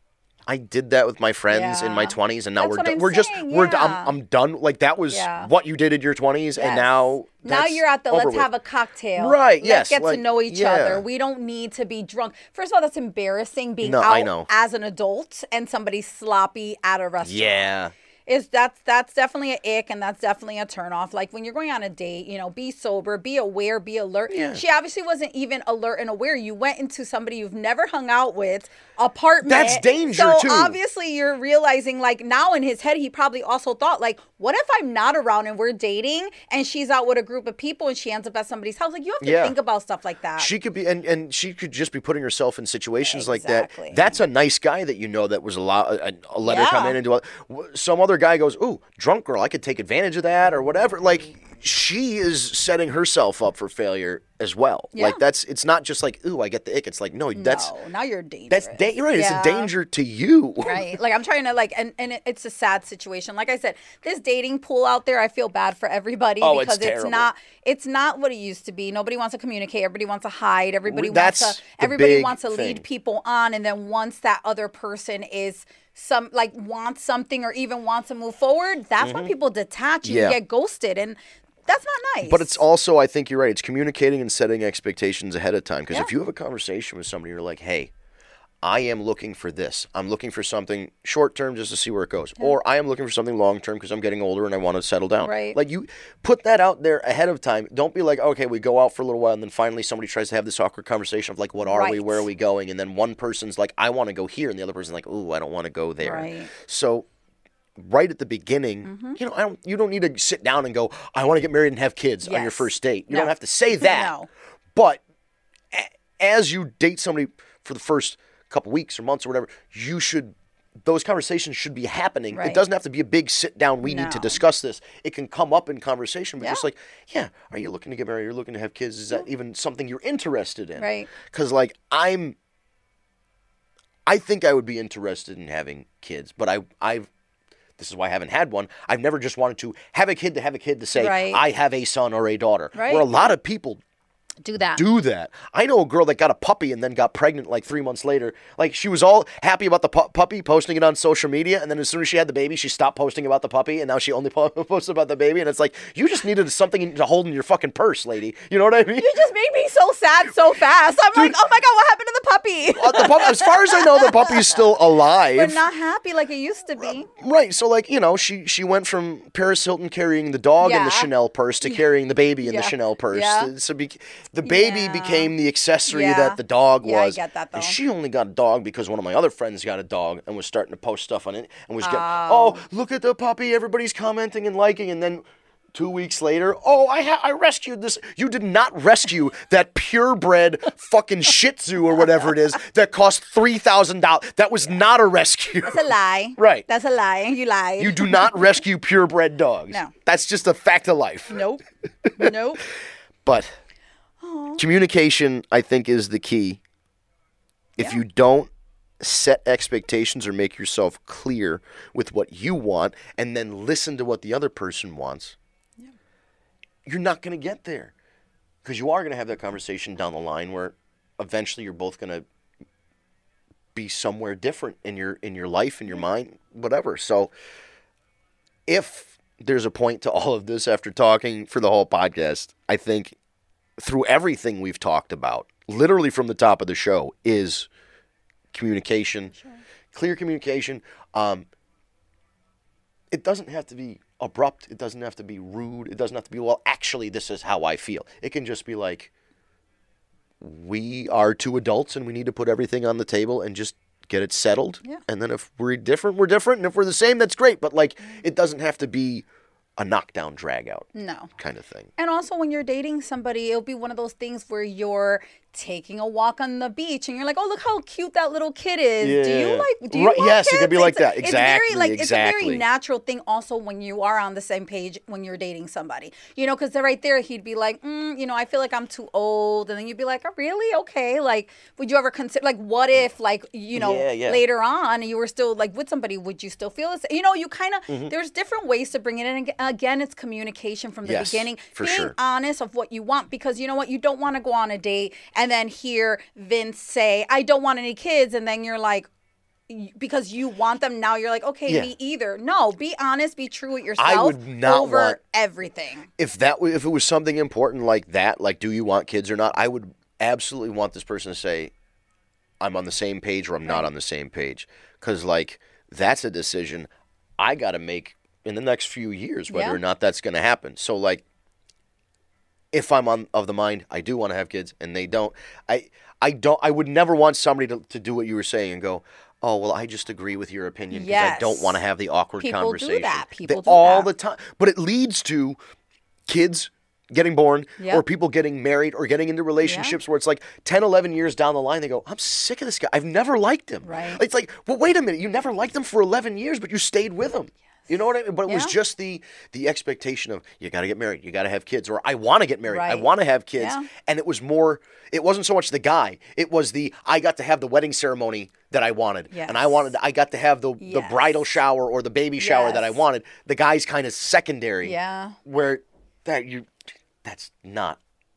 I did that with my friends yeah. in my twenties, and now That's we're what done. I'm We're saying, just yeah. we're d- I'm, I'm done. Like that was yeah. what you did in your twenties, yes. and now now that's you're at the over let's with. have a cocktail, right? Let's yes, get like, to know each yeah. other. We don't need to be drunk. First of all, that's embarrassing being no, I out know. as an adult and somebody sloppy at a restaurant. Yeah. Is that's that's definitely an ick and that's definitely a turnoff. Like when you're going on a date, you know, be sober, be aware, be alert. Yeah. She obviously wasn't even alert and aware. You went into somebody you've never hung out with, apartment. That's danger so too. So obviously you're realizing like now in his head he probably also thought like, what if I'm not around and we're dating and she's out with a group of people and she ends up at somebody's house? Like you have to yeah. think about stuff like that. She could be and, and she could just be putting herself in situations exactly. like that. That's a nice guy that you know that was a lot a, a let yeah. her come in and do all, some other guy goes, ooh, drunk girl, I could take advantage of that or whatever. Like she is setting herself up for failure as well. Yeah. Like that's it's not just like, ooh, I get the ick. It's like, no, that's no, now you're dangerous. That's da- right. Yeah. It's a danger to you. Right. Like I'm trying to like and, and it, it's a sad situation. Like I said, this dating pool out there, I feel bad for everybody oh, because it's, it's not it's not what it used to be. Nobody wants to communicate, everybody wants to hide, everybody that's wants to the everybody big wants to thing. lead people on, and then once that other person is some like wants something or even wants to move forward, that's mm-hmm. when people detach and yeah. you get ghosted, and that's not nice. But it's also, I think you're right, it's communicating and setting expectations ahead of time. Because yeah. if you have a conversation with somebody, you're like, hey, I am looking for this. I'm looking for something short term just to see where it goes. Yeah. Or I am looking for something long term because I'm getting older and I want to settle down. Right. Like you put that out there ahead of time. Don't be like, okay, we go out for a little while and then finally somebody tries to have this awkward conversation of like, what are right. we? Where are we going? And then one person's like, I want to go here. And the other person's like, ooh, I don't want to go there. Right. So right at the beginning, mm-hmm. you know, I don't. You don't need to sit down and go, I want to get married and have kids yes. on your first date. You no. don't have to say that. no. But a- as you date somebody for the first couple weeks or months or whatever, you should. Those conversations should be happening. Right. It doesn't have to be a big sit down. We no. need to discuss this. It can come up in conversation, but yeah. just like, yeah, are you looking to get married? You're looking to have kids? Is that yeah. even something you're interested in? Right. Because like I'm. I think I would be interested in having kids, but I I've. This is why I haven't had one. I've never just wanted to have a kid to have a kid to say, right. I have a son or a daughter. Right. Where a lot of people Do that. Do that. I know a girl that got a puppy and then got pregnant like three months later. Like she was all happy about the pu- puppy, posting it on social media, and then as soon as she had the baby, she stopped posting about the puppy, and now she only po- posts about the baby. And it's like, you just needed something to hold in your fucking purse, lady. You know what I mean? You just made me so sad so fast. I'm Dude, like, oh my God, what happened to the puppy? uh, the pup- as far as I know, the puppy's still alive. But not happy like it used to be. Right. So like, you know, she she went from Paris Hilton carrying the dog Yeah. in the Chanel purse to carrying the baby in Yeah. the Chanel purse. Yeah. So be- the baby Yeah. became the accessory Yeah. that the dog Yeah, I was. get that, though. And she only got a dog because one of my other friends got a dog and was starting to post stuff on it and was getting, oh, look at the puppy, everybody's commenting and liking, and then two weeks later, oh, I ha- I rescued this. You did not rescue that purebred fucking Shih Tzu or whatever it is that cost three thousand dollars. That was not a rescue. That's a lie. Right. That's a lie. You lied. You do not rescue purebred dogs. No. That's just a fact of life. Nope. Nope. But communication, I think, is the key. If Yeah. you don't set expectations or make yourself clear with what you want and then listen to what the other person wants, yeah. you're not going to get there. Because you are going to have that conversation down the line where eventually you're both going to be somewhere different in your in your life, in your mind, whatever. So if there's a point to all of this after talking for the whole podcast, I think through everything we've talked about, literally from the top of the show, is communication, sure. clear communication. Um, it doesn't have to be abrupt. It doesn't have to be rude. It doesn't have to be, well, actually, this is how I feel. It can just be like, we are two adults and we need to put everything on the table and just get it settled. Yeah. And then if we're different, we're different. And if we're the same, that's great. But like, it doesn't have to be a knockdown, drag out no. kind of thing. And also when you're dating somebody, it'll be one of those things where you're taking a walk on the beach and you're like, oh, look how cute that little kid is. Yeah. Do you like, do you right, want yes, kids? it could be like it's, that. It's Exactly, very, like, exactly. It's a very natural thing also when you are on the same page when you're dating somebody. You know, because right there, he'd be like, mm, you know, I feel like I'm too old. And then you'd be like, oh, really? Okay. Like, would you ever consider, like, what if, like, you know, yeah, yeah. later on you were still, like, with somebody, would you still feel this? You know, you kind of, mm-hmm. there's different ways to bring it in. And again, it's communication from the yes, beginning. for being sure. honest of what you want, because you know what, you don't want to go on a date and then hear Vince say, I don't want any kids, and then you're like, because you want them now, you're like, okay, yeah. me either. No, be honest, be true with yourself. I would not over want, everything. If that w- if it was something important like that, like do you want kids or not, I would absolutely want this person to say, I'm on the same page or I'm not on the same page, because like that's a decision I got to make in the next few years, whether Yeah. or not that's going to happen. So like, if I'm on of the mind, I do want to have kids, and they don't. I I don't. I would never want somebody to, to do what you were saying and go, oh well, I just agree with your opinion because Yes. I don't want to have the awkward People do conversation. that. People They- do all that. the time. But it leads to kids getting born Yep. or people getting married or getting into relationships where it's like ten, eleven years down the line, they go, I'm sick of this guy. I've never liked him. Right. It's like, well, wait a minute. You never liked him for eleven years, but you stayed with him. You know what I mean? But it was Yeah. just the the expectation of you got to get married, you got to have kids, or I want to get married, I Right. want to have kids. Yeah. And it was more, it wasn't so much the guy, it was the, I got to have the wedding ceremony that I wanted. Yes. And I wanted, I got to have the, the Yes. bridal shower or the baby shower that I Yes. wanted. The guy's kind of secondary. Yeah. Where that you, that's not.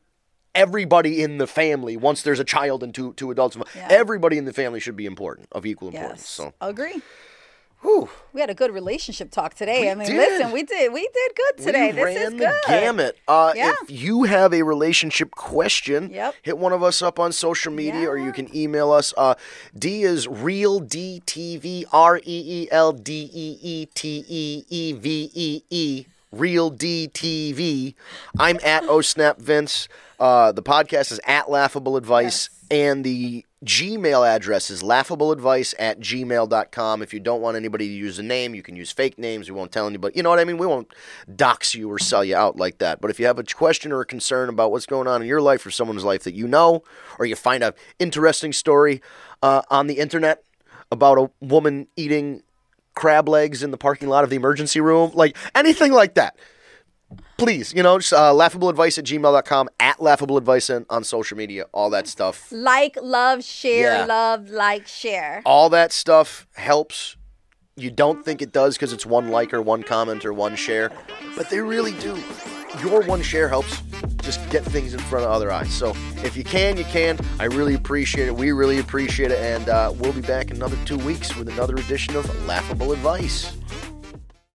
Everybody in the family, once there's a child and two two adults, Yeah. everybody in the family should be important, of equal importance. Yes. So, Agree. whew. We had a good relationship talk today. We I mean, did. listen, we did we did good today. We this ran is the good. gamut. Uh, Yeah. If you have a relationship question, Yep. hit one of us up on social media, or you Yeah. can email us. Uh, D is real D T V, R E E L D E E T E E V E E. Real D T V. I'm at Oh Snap Vince. Uh, the podcast is at Laughable Advice, Yes. and the Gmail address is laughableadvice at gmail dot com. If you don't want anybody to use a name, you can use fake names. We won't tell anybody. You know what I mean? We won't dox you or sell you out like that. But if you have a question or a concern about what's going on in your life or someone's life that you know, or you find an interesting story uh, on the internet about a woman eating crab legs in the parking lot of the emergency room, like anything like that, please, you know, just uh, laughableadvice at gmail dot com, at laughableadvice on, on social media, all that stuff. Like, love, share, Yeah. love, like, share. All that stuff helps. You don't think it does because it's one like or one comment or one share, but they really do. Your one share helps just get things in front of other eyes. So if you can, you can. I really appreciate it. We really appreciate it. And uh, we'll be back in another two weeks with another edition of Laughable Advice.